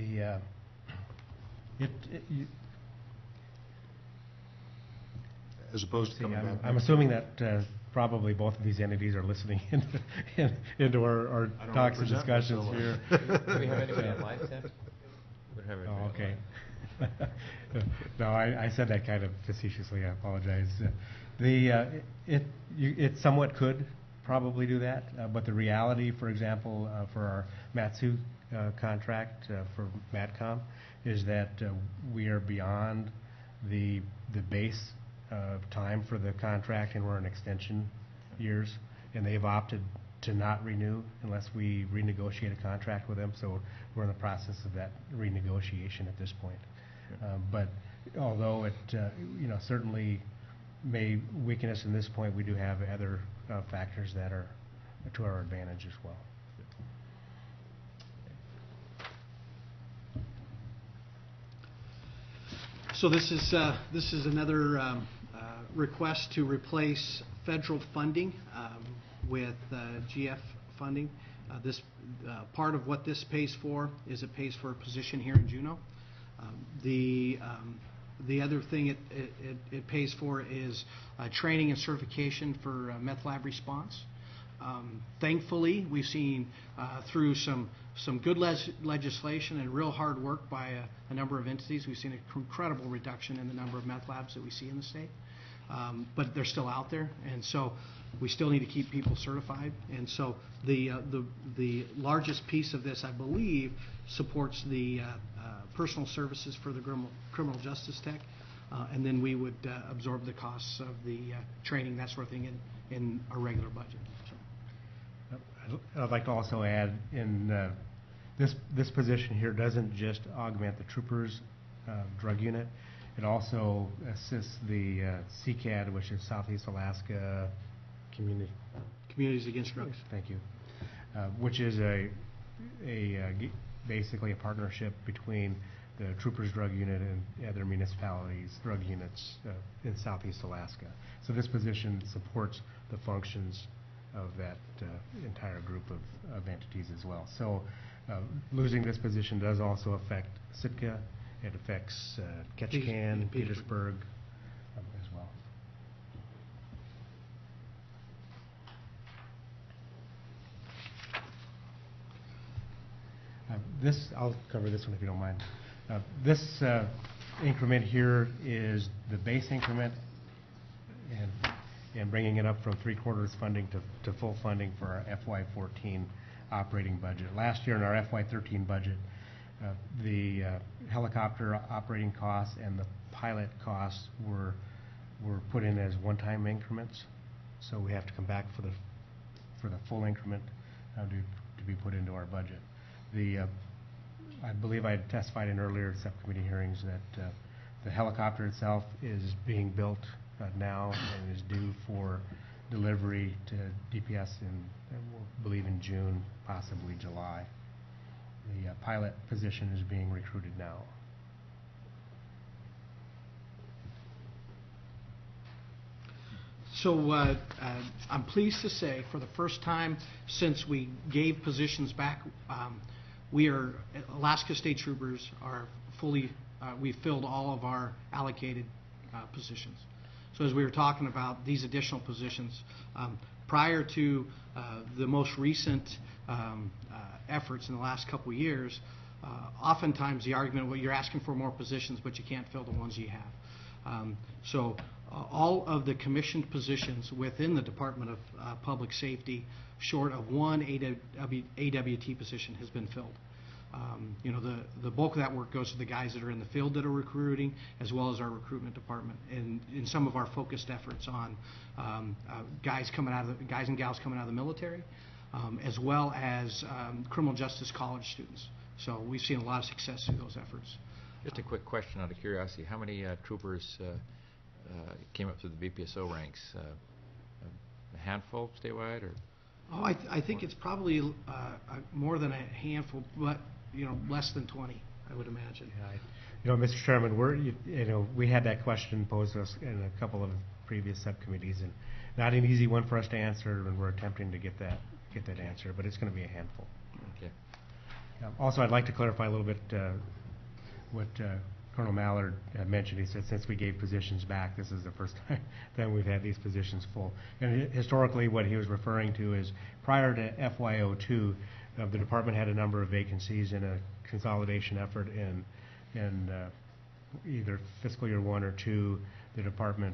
As opposed to coming back. I'm assuming that probably both of these entities are listening into our talks and discussions here. Do we have anybody online, Sam? Oh, okay. No, I said that kind of facetiously. I apologize. It somewhat could probably do that, but the reality, for example, for our Matsu contract for MATCOM, is that we are beyond the base time for the contract, and we're in extension years, and they've opted to not renew unless we renegotiate a contract with them. So we're in the process of that renegotiation at this point. But although it certainly may weaken us in this point, we do have other factors that are to our advantage as well. So this is another request to replace federal funding with GF funding. This part of what this pays for is it pays for a position here in Juneau. The other thing it pays for is training and certification for meth lab response. Thankfully, we've seen through some good legislation and real hard work by a number of entities, we've seen an incredible reduction in the number of meth labs that we see in the state. But they're still out there, and so we still need to keep people certified. And so the largest piece of this, I believe, supports the personal services for the criminal justice tech, and then we would absorb the costs of the training, that sort of thing, in our regular budget. So. I'd like to also add in this position here doesn't just augment the troopers drug unit. It also assists the CCAD, which is Southeast Alaska Communities Against Drugs. Thank you. Which is basically a partnership between the Troopers Drug Unit and other municipalities' drug units in Southeast Alaska. So this position supports the functions that entire group of entities as well. So losing this position does also affect Sitka. It affects Ketchikan, Petersburg as well. I'll cover this one if you don't mind. This increment here is the base increment, and bringing it up from 3/4 funding to full funding for our FY14 operating budget. Last year in our FY13 budget, the helicopter operating costs and the pilot costs were put in as one-time increments, so we have to come back for the full increment to be put into our budget. I believe I testified in earlier subcommittee hearings that the helicopter itself is being built now and is due for delivery to DPS I believe in June, possibly July. The pilot position is being recruited now. So I'm pleased to say, for the first time since we gave positions back, Alaska State Troopers are fully, we've filled all of our allocated positions. So as we were talking about these additional positions, prior to the most recent efforts in the last couple of years, oftentimes the argument, well, you're asking for more positions, but you can't fill the ones you have. So all of the commissioned positions within the Department of Public Safety, short of one AWT position, has been filled. You know, the bulk of that work goes to the guys that are in the field that are recruiting, as well as our recruitment department, and in some of our focused efforts on guys and gals coming out of the military, as well as criminal justice college students. So we've seen a lot of success through those efforts. Just a quick question out of curiosity. How many troopers came up through the BPSO ranks? A handful statewide, or? Oh, I think it's probably more than a handful, but less than 20, I would imagine. Yeah, Mr. Chairman, we had that question posed to us in a couple of previous subcommittees, and not an easy one for us to answer, and we're attempting to get that answer, but it's going to be a handful. Okay. Also, I'd like to clarify a little bit what Colonel Mallard mentioned. He said since we gave positions back, this is the first time we've had these positions full. And historically, what he was referring to is prior to FY02, the department had a number of vacancies in a consolidation effort in either fiscal year 1 or 2. The department,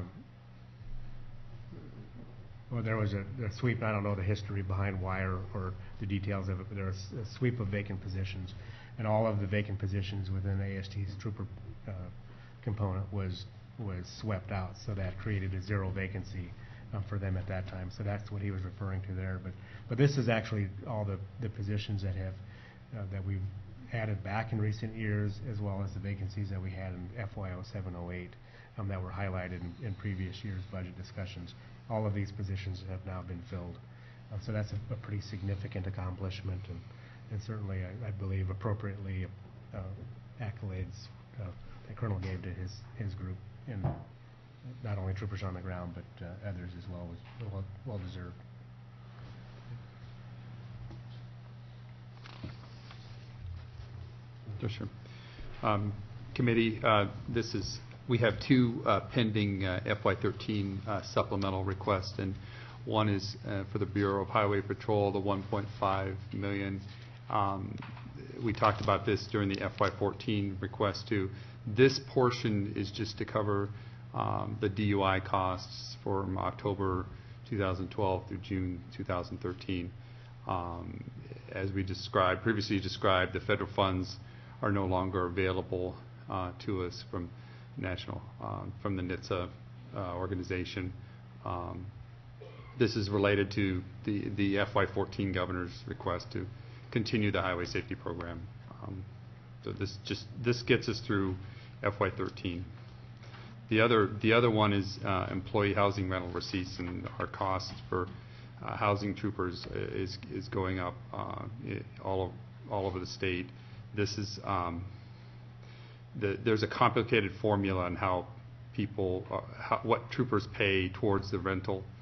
well, there was a sweep. I don't know the history behind why or the details of it, but there was a sweep of vacant positions. And all of the vacant positions within AST's trooper component was swept out, so that created a zero vacancy for them at that time. So that's what he was referring to there. But this is actually all the positions that have that we've added back in recent years, as well as the vacancies that we had in FY07-08 that were highlighted in previous years' budget discussions. All of these positions have now been filled. So that's a pretty significant accomplishment, and certainly, I believe, appropriately accolades that Colonel gave to his group, and not only troopers on the ground, but others as well, was well deserved. Sure. Committee, we have two pending FY13 supplemental requests, and one is for the Bureau of Highway Patrol, the $1.5 million. We talked about this during the FY14 request too. This portion is just to cover the DUI costs from October 2012 through June 2013. As we previously described, the federal funds are no longer available to us from the NHTSA organization. This is related to the FY14 governor's request to continue the highway safety program. So this gets us through FY13. The other one is employee housing rental receipts, and our costs for housing troopers is going up all over the state. This is there's a complicated formula on how what troopers pay towards the rental.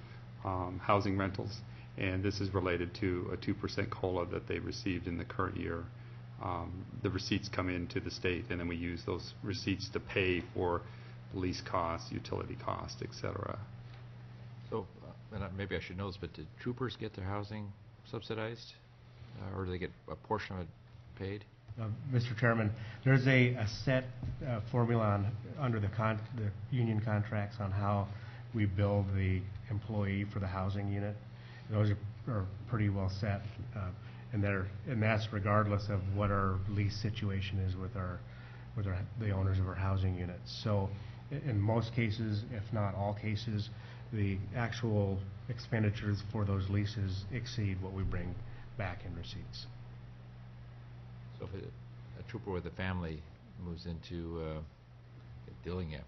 housing rentals, and this is related to a 2% COLA that they received in the current year. The receipts come into the state, and then we use those receipts to pay for lease costs, utility costs, et cetera. So, maybe I should know this, but did troopers get their housing subsidized? Or do they get a portion of it paid? Mr. Chairman, there's a set formula under the union contracts on how we bill the employee for the housing unit. Those are pretty well set, and that's regardless of what our lease situation is with the owners of our housing units. So, in most cases, if not all cases, the actual expenditures for those leases exceed what we bring back in receipts. So if a trooper with a family moves into Dillingham,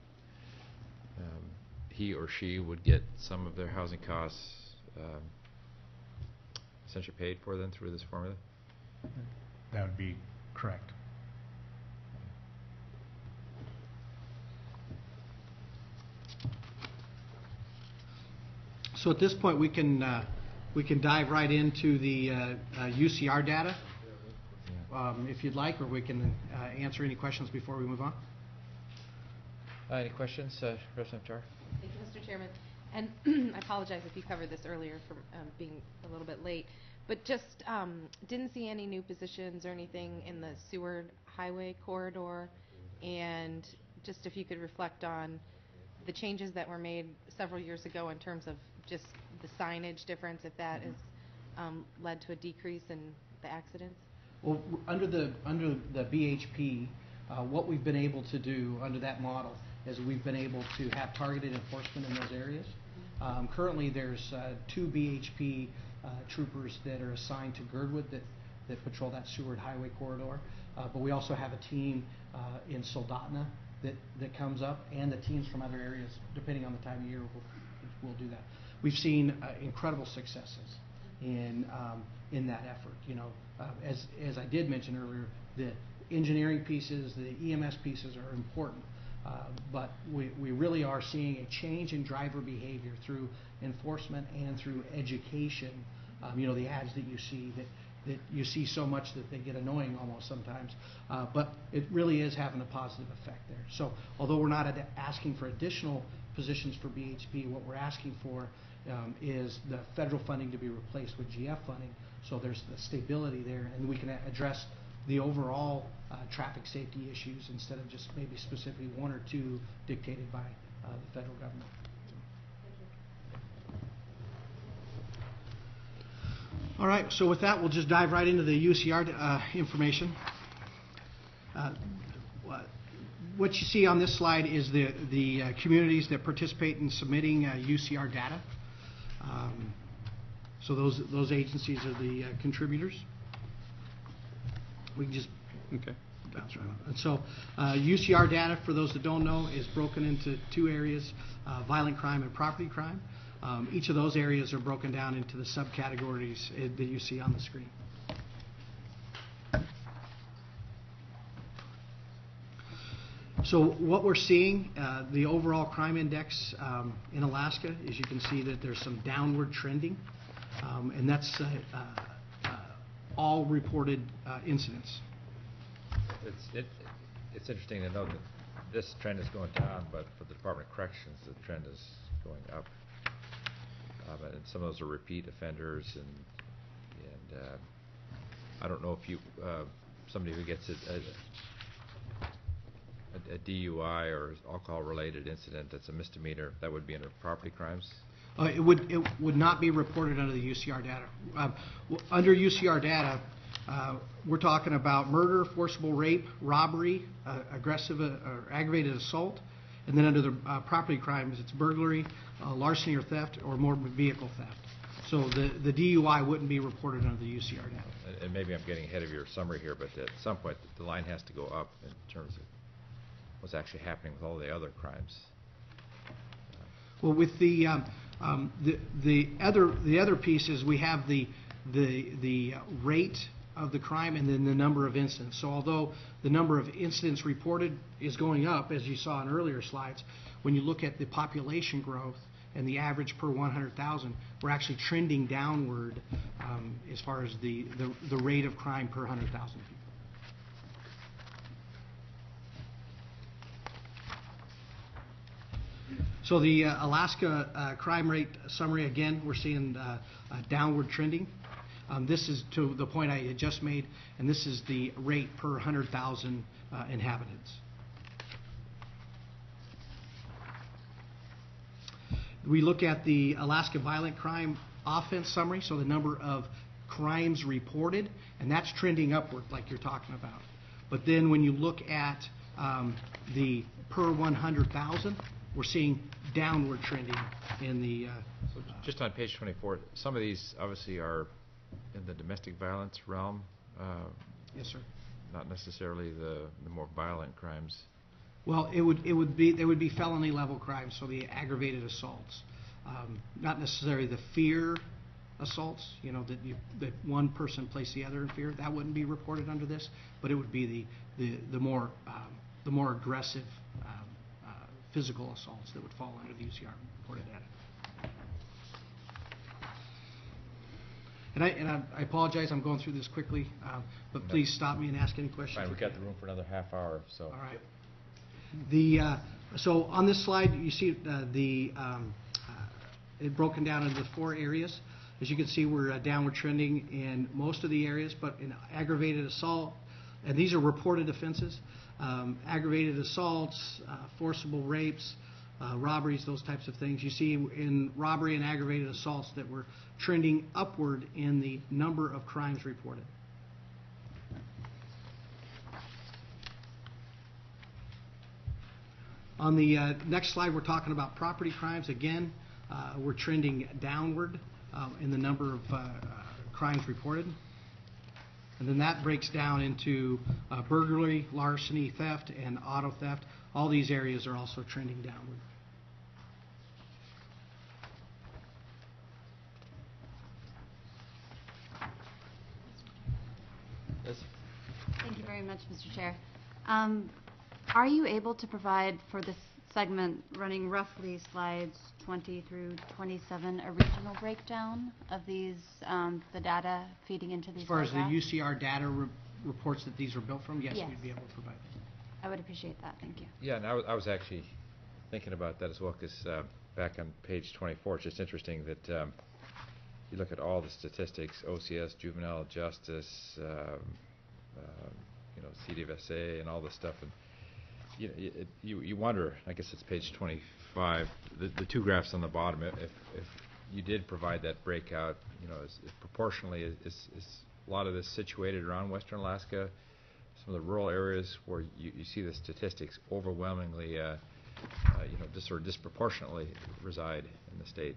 he or she would get some of their housing costs essentially paid for then through this formula? That would be correct. So at this point, we can dive right into the UCR data, if you'd like, or we can answer any questions before we move on. Any questions, Representative Jar? Thank you, Mr. Chairman. And I apologize if you covered this earlier for being a little bit late, but just didn't see any new positions or anything in the Seward Highway corridor, and just if you could reflect on the changes that were made several years ago in terms of just the signage difference, if that has led to a decrease in the accidents? Well, under the BHP, what we've been able to do under that model is we've been able to have targeted enforcement in those areas. Currently, there's 2 BHP troopers that are assigned to Girdwood that patrol that Seward Highway corridor, but we also have a team in Soldotna that comes up, and the teams from other areas, depending on the time of year, will do that. We've seen incredible successes in that effort. You know, as I did mention earlier, the engineering pieces, the EMS pieces are important, but we really are seeing a change in driver behavior through enforcement and through education. You know, the ads that you see so much that they get annoying almost sometimes, but it really is having a positive effect there. So although we're not asking for additional positions for BHP, what we're asking for is the federal funding to be replaced with GF funding, so there's the stability there, and we can address the overall traffic safety issues instead of just maybe specifically 1 or 2 dictated by the federal government. All right, so with that, we'll just dive right into the UCR information. What you see on this slide is the communities that participate in submitting UCR data. So those agencies are the contributors. We can just bounce around. And so UCR data, for those that don't know, is broken into 2 areas, violent crime and property crime. Each of those areas are broken down into the subcategories that you see on the screen. So what we're seeing, the overall crime index in Alaska, is you can see that there's some downward trending, and that's all reported incidents. It's interesting to note that this trend is going down, but for the Department of Corrections, the trend is going up. And some of those are repeat offenders, and I don't know if you somebody who gets a DUI or alcohol-related incident that's a misdemeanor, that would be under property crimes. It would not be reported under the UCR data. Under UCR data, we're talking about murder, forcible rape, robbery, aggressive or aggravated assault, and then under the property crimes, it's burglary, larceny or theft, or motor vehicle theft. So the DUI wouldn't be reported under the UCR data. And maybe I'm getting ahead of your summary here, but at some point the line has to go up in terms of what's actually happening with all the other crimes. Well, with the other pieces, we have the rate of the crime and then the number of incidents. So although the number of incidents reported is going up, as you saw in earlier slides, when you look at the population growth and the average per 100,000, we're actually trending downward as far as the rate of crime per 100,000 people. So the Alaska crime rate summary, again, we're seeing downward trending. This is to the point I had just made, and this is the rate per 100,000 inhabitants. We look at the Alaska violent crime offense summary, so the number of crimes reported, and that's trending upward like you're talking about. But then when you look at the per 100,000, we're seeing downward trending in the... So just on page 24, some of these obviously are in the domestic violence realm. Yes, sir. Not necessarily the more violent crimes. Well, there would be felony level crimes, so the aggravated assaults, not necessarily the fear assaults. You know that one person placed the other in fear. That wouldn't be reported under this, but it would be the more aggressive physical assaults that would fall under the UCR reported data. And I apologize, I'm going through this quickly, but please stop me and ask any questions. Fine, we've got the room for another half hour, so. All right. So on this slide, you see it broken down into 4 areas. As you can see, we're downward trending in most of the areas, but in aggravated assault, and these are reported offenses, aggravated assaults, forcible rapes, robberies, those types of things. You see in robbery and aggravated assaults that we're trending upward in the number of crimes reported. On the next slide, we're talking about property crimes. Again, we're trending downward in the number of crimes reported. And then that breaks down into burglary, larceny, theft, and auto theft. All these areas are also trending downward. Thank you very much, Mr. Chair. Are you able to provide for this segment running roughly slides 20 through 27 a regional breakdown of these, the data feeding into these As far as the graphs? UCR data reports that these are built from, yes, Yes. we'd be able to provide that. I would appreciate that. Thank you. Yeah, and I was actually thinking about that as well, because back on page 24, it's just interesting that you look at all the statistics, OCS, juvenile justice, CDFSA, and all this stuff, and you wonder. I guess it's page 25. The 2 graphs on the bottom. If you did provide that breakout, is proportionally is a lot of this situated around Western Alaska, some of the rural areas where you see the statistics overwhelmingly, just sort of disproportionately reside in the state.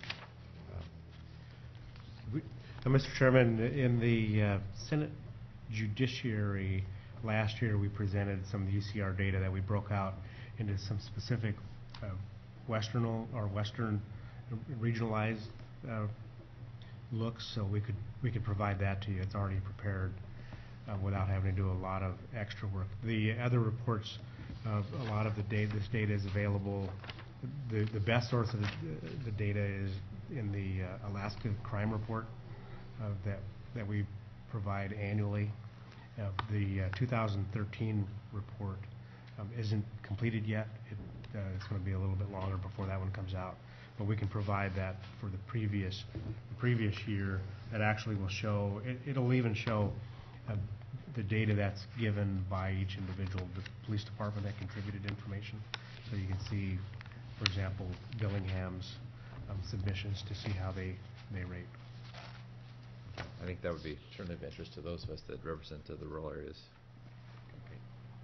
Mr. Chairman, in the Senate Judiciary last year, we presented some of the UCR data that we broke out into some specific Western regionalized looks, so we could provide that to you. It's already prepared without having to do a lot of extra work. The other reports, a lot of the data, this data is available. The best source of the data is in the Alaska Crime Report that we provide annually. The 2013 report isn't completed yet. It's going to be a little bit longer before that one comes out, but we can provide that for the previous year. That actually will show. It'll even show the data that's given by each individual police department that contributed information. So you can see, for example, Billingham's submissions to see how they rate. I think that would be certainly of interest to those of us that represent the rural areas. Okay.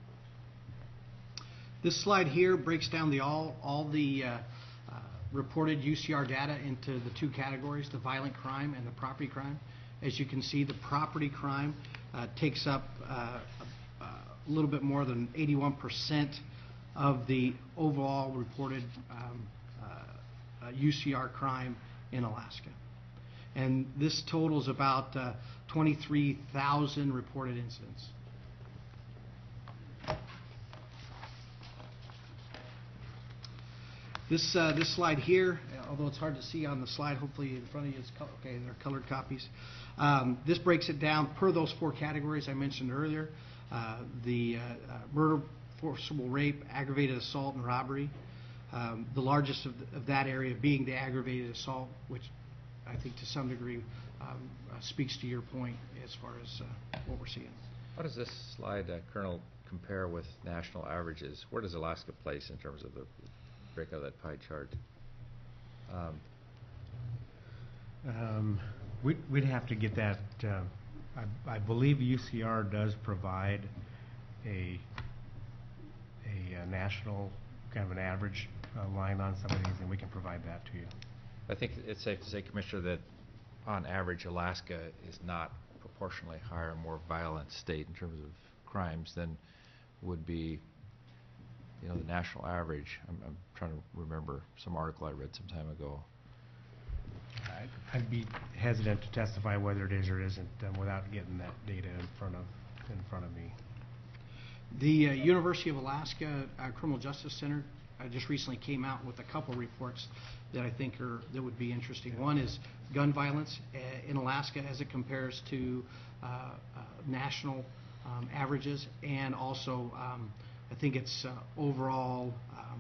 This slide here breaks down all the reported UCR data into the 2 categories, the violent crime and the property crime. As you can see, the property crime takes up a little bit more than 81% of the overall reported UCR crime in Alaska. And this totals about 23,000 reported incidents. This slide here, although it's hard to see on the slide, hopefully in front of you, okay, they're colored copies. This breaks it down per those 4 categories I mentioned earlier. The murder, forcible rape, aggravated assault, and robbery. The largest of that area being the aggravated assault, which I think to some degree speaks to your point as far as what we're seeing. How does this slide, Colonel, compare with national averages? Where does Alaska place in terms of the break of that pie chart? We'd have to get that. I believe UCR does provide a national kind of an average line on some of these, and we can provide that to you. I think it's safe to say, Commissioner, that on average, Alaska is not proportionally higher, more violent state in terms of crimes than would be, the national average. I'm trying to remember some article I read some time ago. I'd be hesitant to testify whether it is or isn't without getting that data in front of me. The University of Alaska Criminal Justice Center just recently came out with a couple reports that I think that would be interesting. One is gun violence in Alaska as it compares to national averages, and also I think it's overall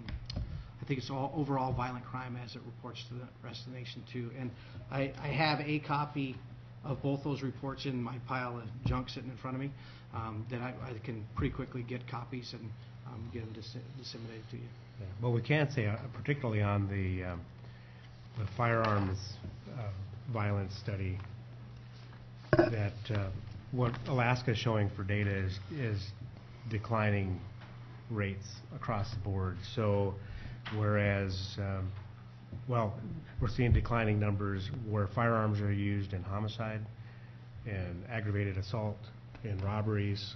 violent crime as it reports to the rest of the nation too. And I have a copy of both those reports in my pile of junk sitting in front of me that I can pretty quickly get copies and get them disseminated to you. Yeah. Well, we can say, particularly on the firearms violence study, that what Alaska is showing for data is declining rates across the board. So whereas, we're seeing declining numbers where firearms are used in homicide and aggravated assault and robberies.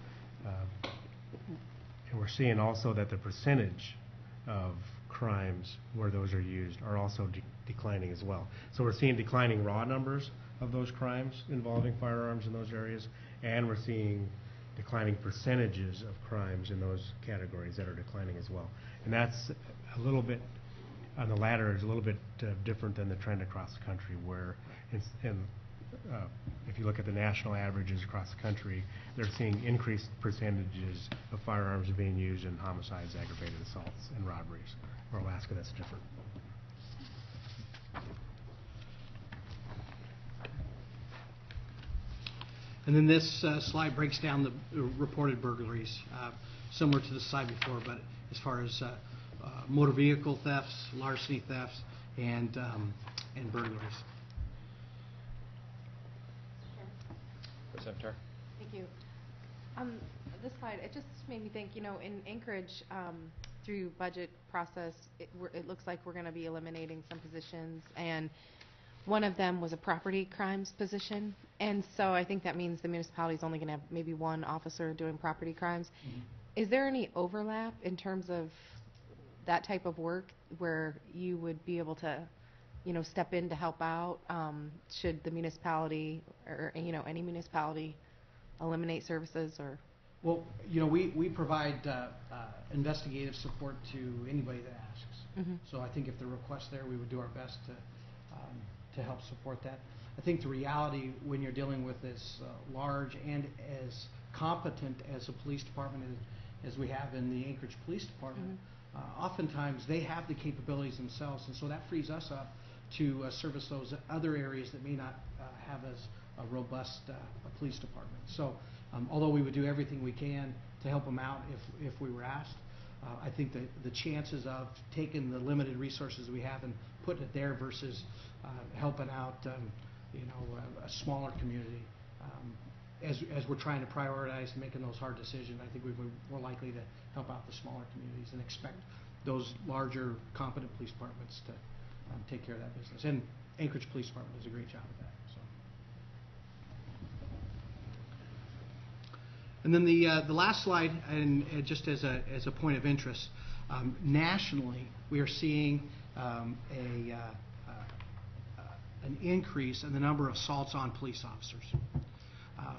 And we're seeing also that the percentage of crimes where those are used are also declining as well. So we're seeing declining raw numbers of those crimes involving firearms in those areas, and we're seeing declining percentages of crimes in those categories that are declining as well. And that's a little bit, on the latter, is a little bit different than the trend across the country, where if you look at the national averages across the country, they're seeing increased percentages of firearms being used in homicides, aggravated assaults, and robberies. For Alaska, that's different. And then this slide breaks down the reported burglaries, similar to the slide before, but as far as motor vehicle thefts, larceny thefts, and burglaries. Representative Tar? Thank you. This slide, it just made me think, in Anchorage, through budget process, it looks like we're going to be eliminating some positions, and one of them was a property crimes position. And so I think that means the municipality is only going to have maybe one officer doing property crimes. Mm-hmm. Is there any overlap in terms of that type of work where you would be able to, step in to help out should the municipality or, any municipality eliminate services or? Well, we provide investigative support to anybody that asks. Mm-hmm. So I think if the request there, we would do our best to help support that. I think the reality when you're dealing with as large and as competent as a police department as we have in the Anchorage Police Department, mm-hmm. Oftentimes they have the capabilities themselves, and so that frees us up to service those other areas that may not have as a robust police department. So although we would do everything we can to help them out if we were asked, I think the chances of taking the limited resources we have and putting it there versus helping out a smaller community, as we're trying to prioritize and making those hard decisions, I think we're more likely to help out the smaller communities and expect those larger competent police departments to take care of that business. And Anchorage Police Department does a great job of that. So. And then the last slide, and just as a point of interest, nationally we are seeing an increase in the number of assaults on police officers.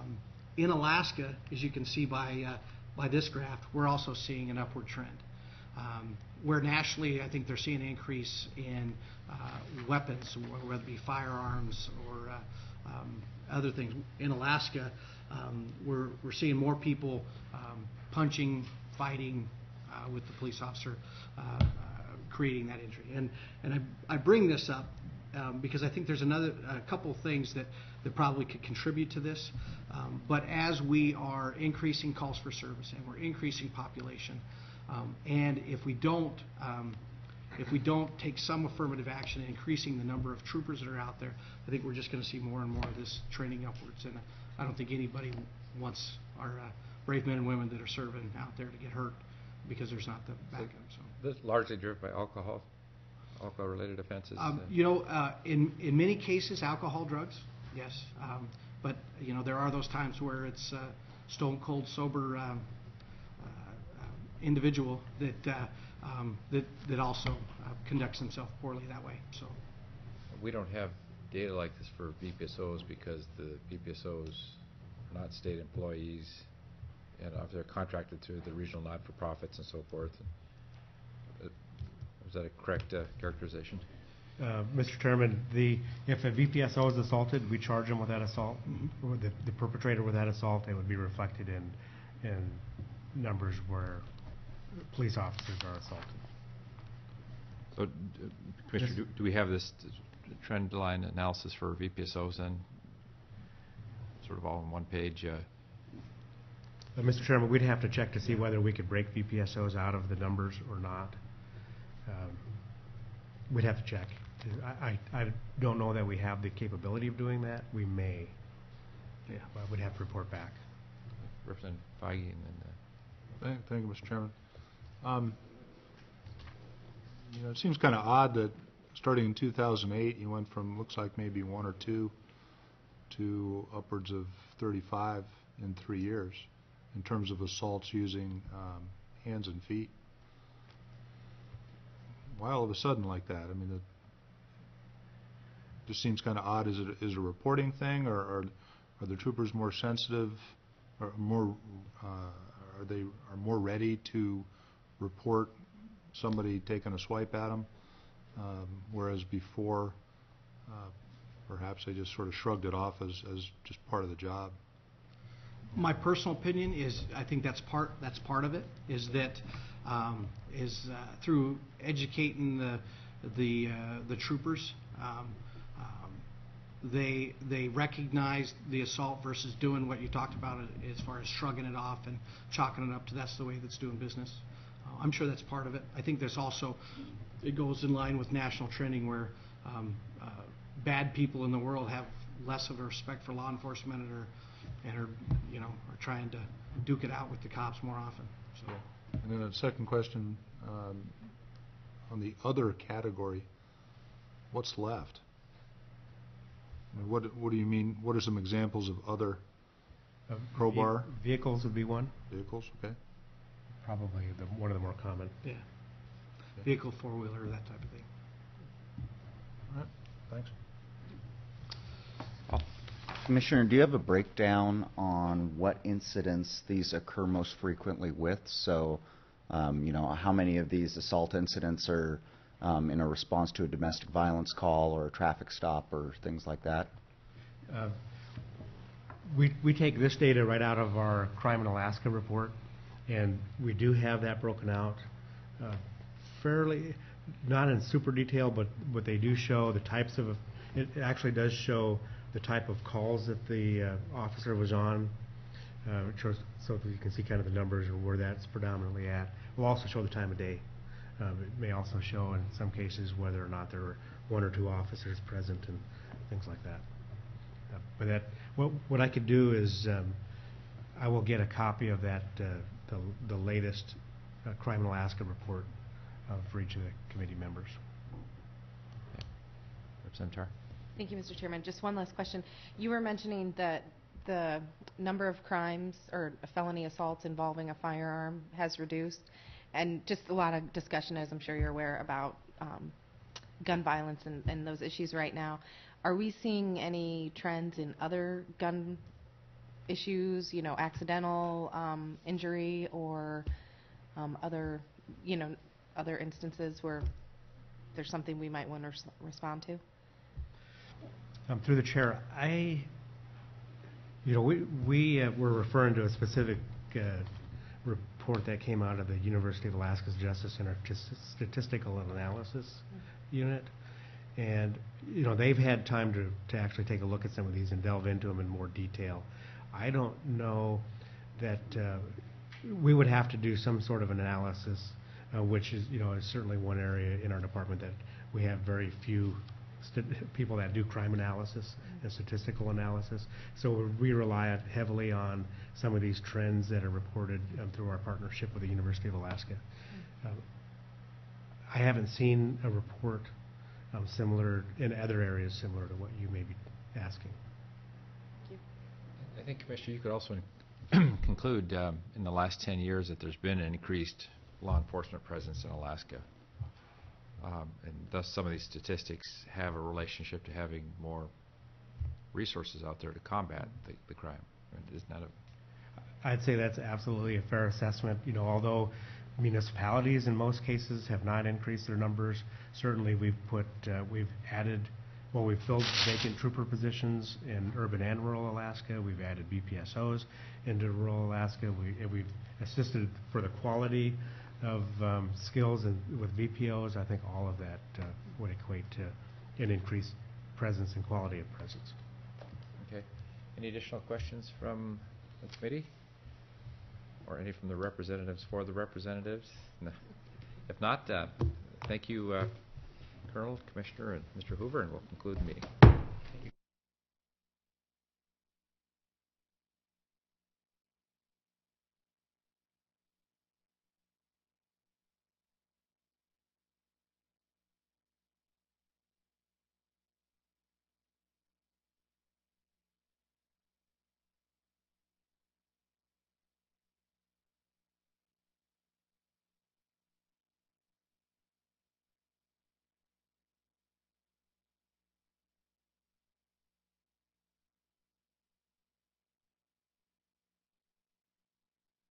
In Alaska, as you can see by this graph, we're also seeing an upward trend. Where nationally, I think they're seeing an increase in weapons, whether it be firearms or other things. In Alaska, we're seeing more people punching, fighting with the police officer, creating that injury. And I bring this up because I think there's a couple of things that probably could contribute to this. But as we are increasing calls for service and we're increasing population, and if we don't take some affirmative action in increasing the number of troopers that are out there, I think we're just going to see more and more of this trending upwards. And I don't think anybody wants our brave men and women that are serving out there to get hurt because there's not the backup. So This is largely driven by alcohol-related offenses. In many cases, alcohol, drugs, yes. But there are those times where it's stone cold sober individual that also conducts himself poorly that way. So We don't have data like this for VPSOs because the VPSOs are not state employees, and they're contracted through the regional not-for-profits and so forth. Is that a correct characterization? Mr. Chairman, if a VPSO is assaulted, we charge them with that assault. Or the perpetrator with that assault, it would be reflected in numbers where police officers are assaulted. So, Commissioner, do we have this trend line analysis for VPSOs then? Sort of all on one page? Mr. Chairman, we'd have to check to see whether we could break VPSOs out of the numbers or not. We'd have to check. I don't know that we have the capability of doing that. We may. Yeah. But we'd have to report back. Representative Feige and then... Thank you, Mr. Chairman. It seems kind of odd that starting in 2008, you went from, looks like maybe 1 or 2 to upwards of 35 in 3 years in terms of assaults using hands and feet. Why all of a sudden like that? I mean, it just seems kind of odd. Is it a reporting thing, or are the troopers more sensitive, or more are more ready to report somebody taking a swipe at them, whereas before perhaps they just sort of shrugged it off as just part of the job? My personal opinion is I think that's part of it, is that through educating the troopers, they recognize the assault versus doing what you talked about as far as shrugging it off and chalking it up to that's the way that's doing business. I'm sure that's part of it. I think there's also, it goes in line with national trending where bad people in the world have less of a respect for law enforcement and are trying to duke it out with the cops more often. So. And then a second question, on the other category, what's left? I mean, what do you mean? What are some examples of other? Crowbar? Vehicles would be one. Vehicles, okay. Probably one of the more common. Yeah. Vehicle, four-wheeler, that type of thing. All right, thanks. Commissioner, do you have a breakdown on what incidents these occur most frequently with? So, how many of these assault incidents are in a response to a domestic violence call or a traffic stop or things like that? We take this data right out of our Crime in Alaska report, and we do have that broken out fairly, not in super detail, but they do show the types of, it actually does show the type of calls that the officer was on, so that you can see kind of the numbers or where that's predominantly at. We'll also show the time of day. It may also show in some cases whether or not there were 1 or 2 officers present and things like that. But what I could do is I will get a copy of that, the latest Crime in Alaska report for each of the committee members. Okay. Representative Tar. Thank you, Mr. Chairman. Just one last question. You were mentioning that the number of crimes or felony assaults involving a firearm has reduced, and just a lot of discussion, as I'm sure you're aware, about gun violence and those issues right now. Are we seeing any trends in other gun issues, accidental injury or other, other instances where there's something we might want to respond to? Through the chair, we were referring to a specific report that came out of the University of Alaska's Justice Center Statistical Analysis Unit. And, they've had time to actually take a look at some of these and delve into them in more detail. I don't know that we would have to do some sort of analysis, which is, is certainly one area in our department that we have very few people that do crime analysis and statistical analysis. So we rely heavily on some of these trends that are reported through our partnership with the University of Alaska. I haven't seen a report similar in other areas similar to what you may be asking. I think, Commissioner, you could also conclude in the last 10 years that there's been an increased law enforcement presence in Alaska. And thus some of these statistics have a relationship to having more resources out there to combat the crime. Isn't that I'd say that's absolutely a fair assessment. Although municipalities in most cases have not increased their numbers, certainly we've filled vacant trooper positions in urban and rural Alaska. We've added BPSOs into rural Alaska. We've assisted for the quality of skills and with VPOs. I think all of that would equate to an increased presence and quality of presence. okay? Any additional questions from the committee? Or any from the representatives for the representatives? No. If not, thank you, Colonel, Commissioner, and Mr. Hoover, and we'll conclude the meeting.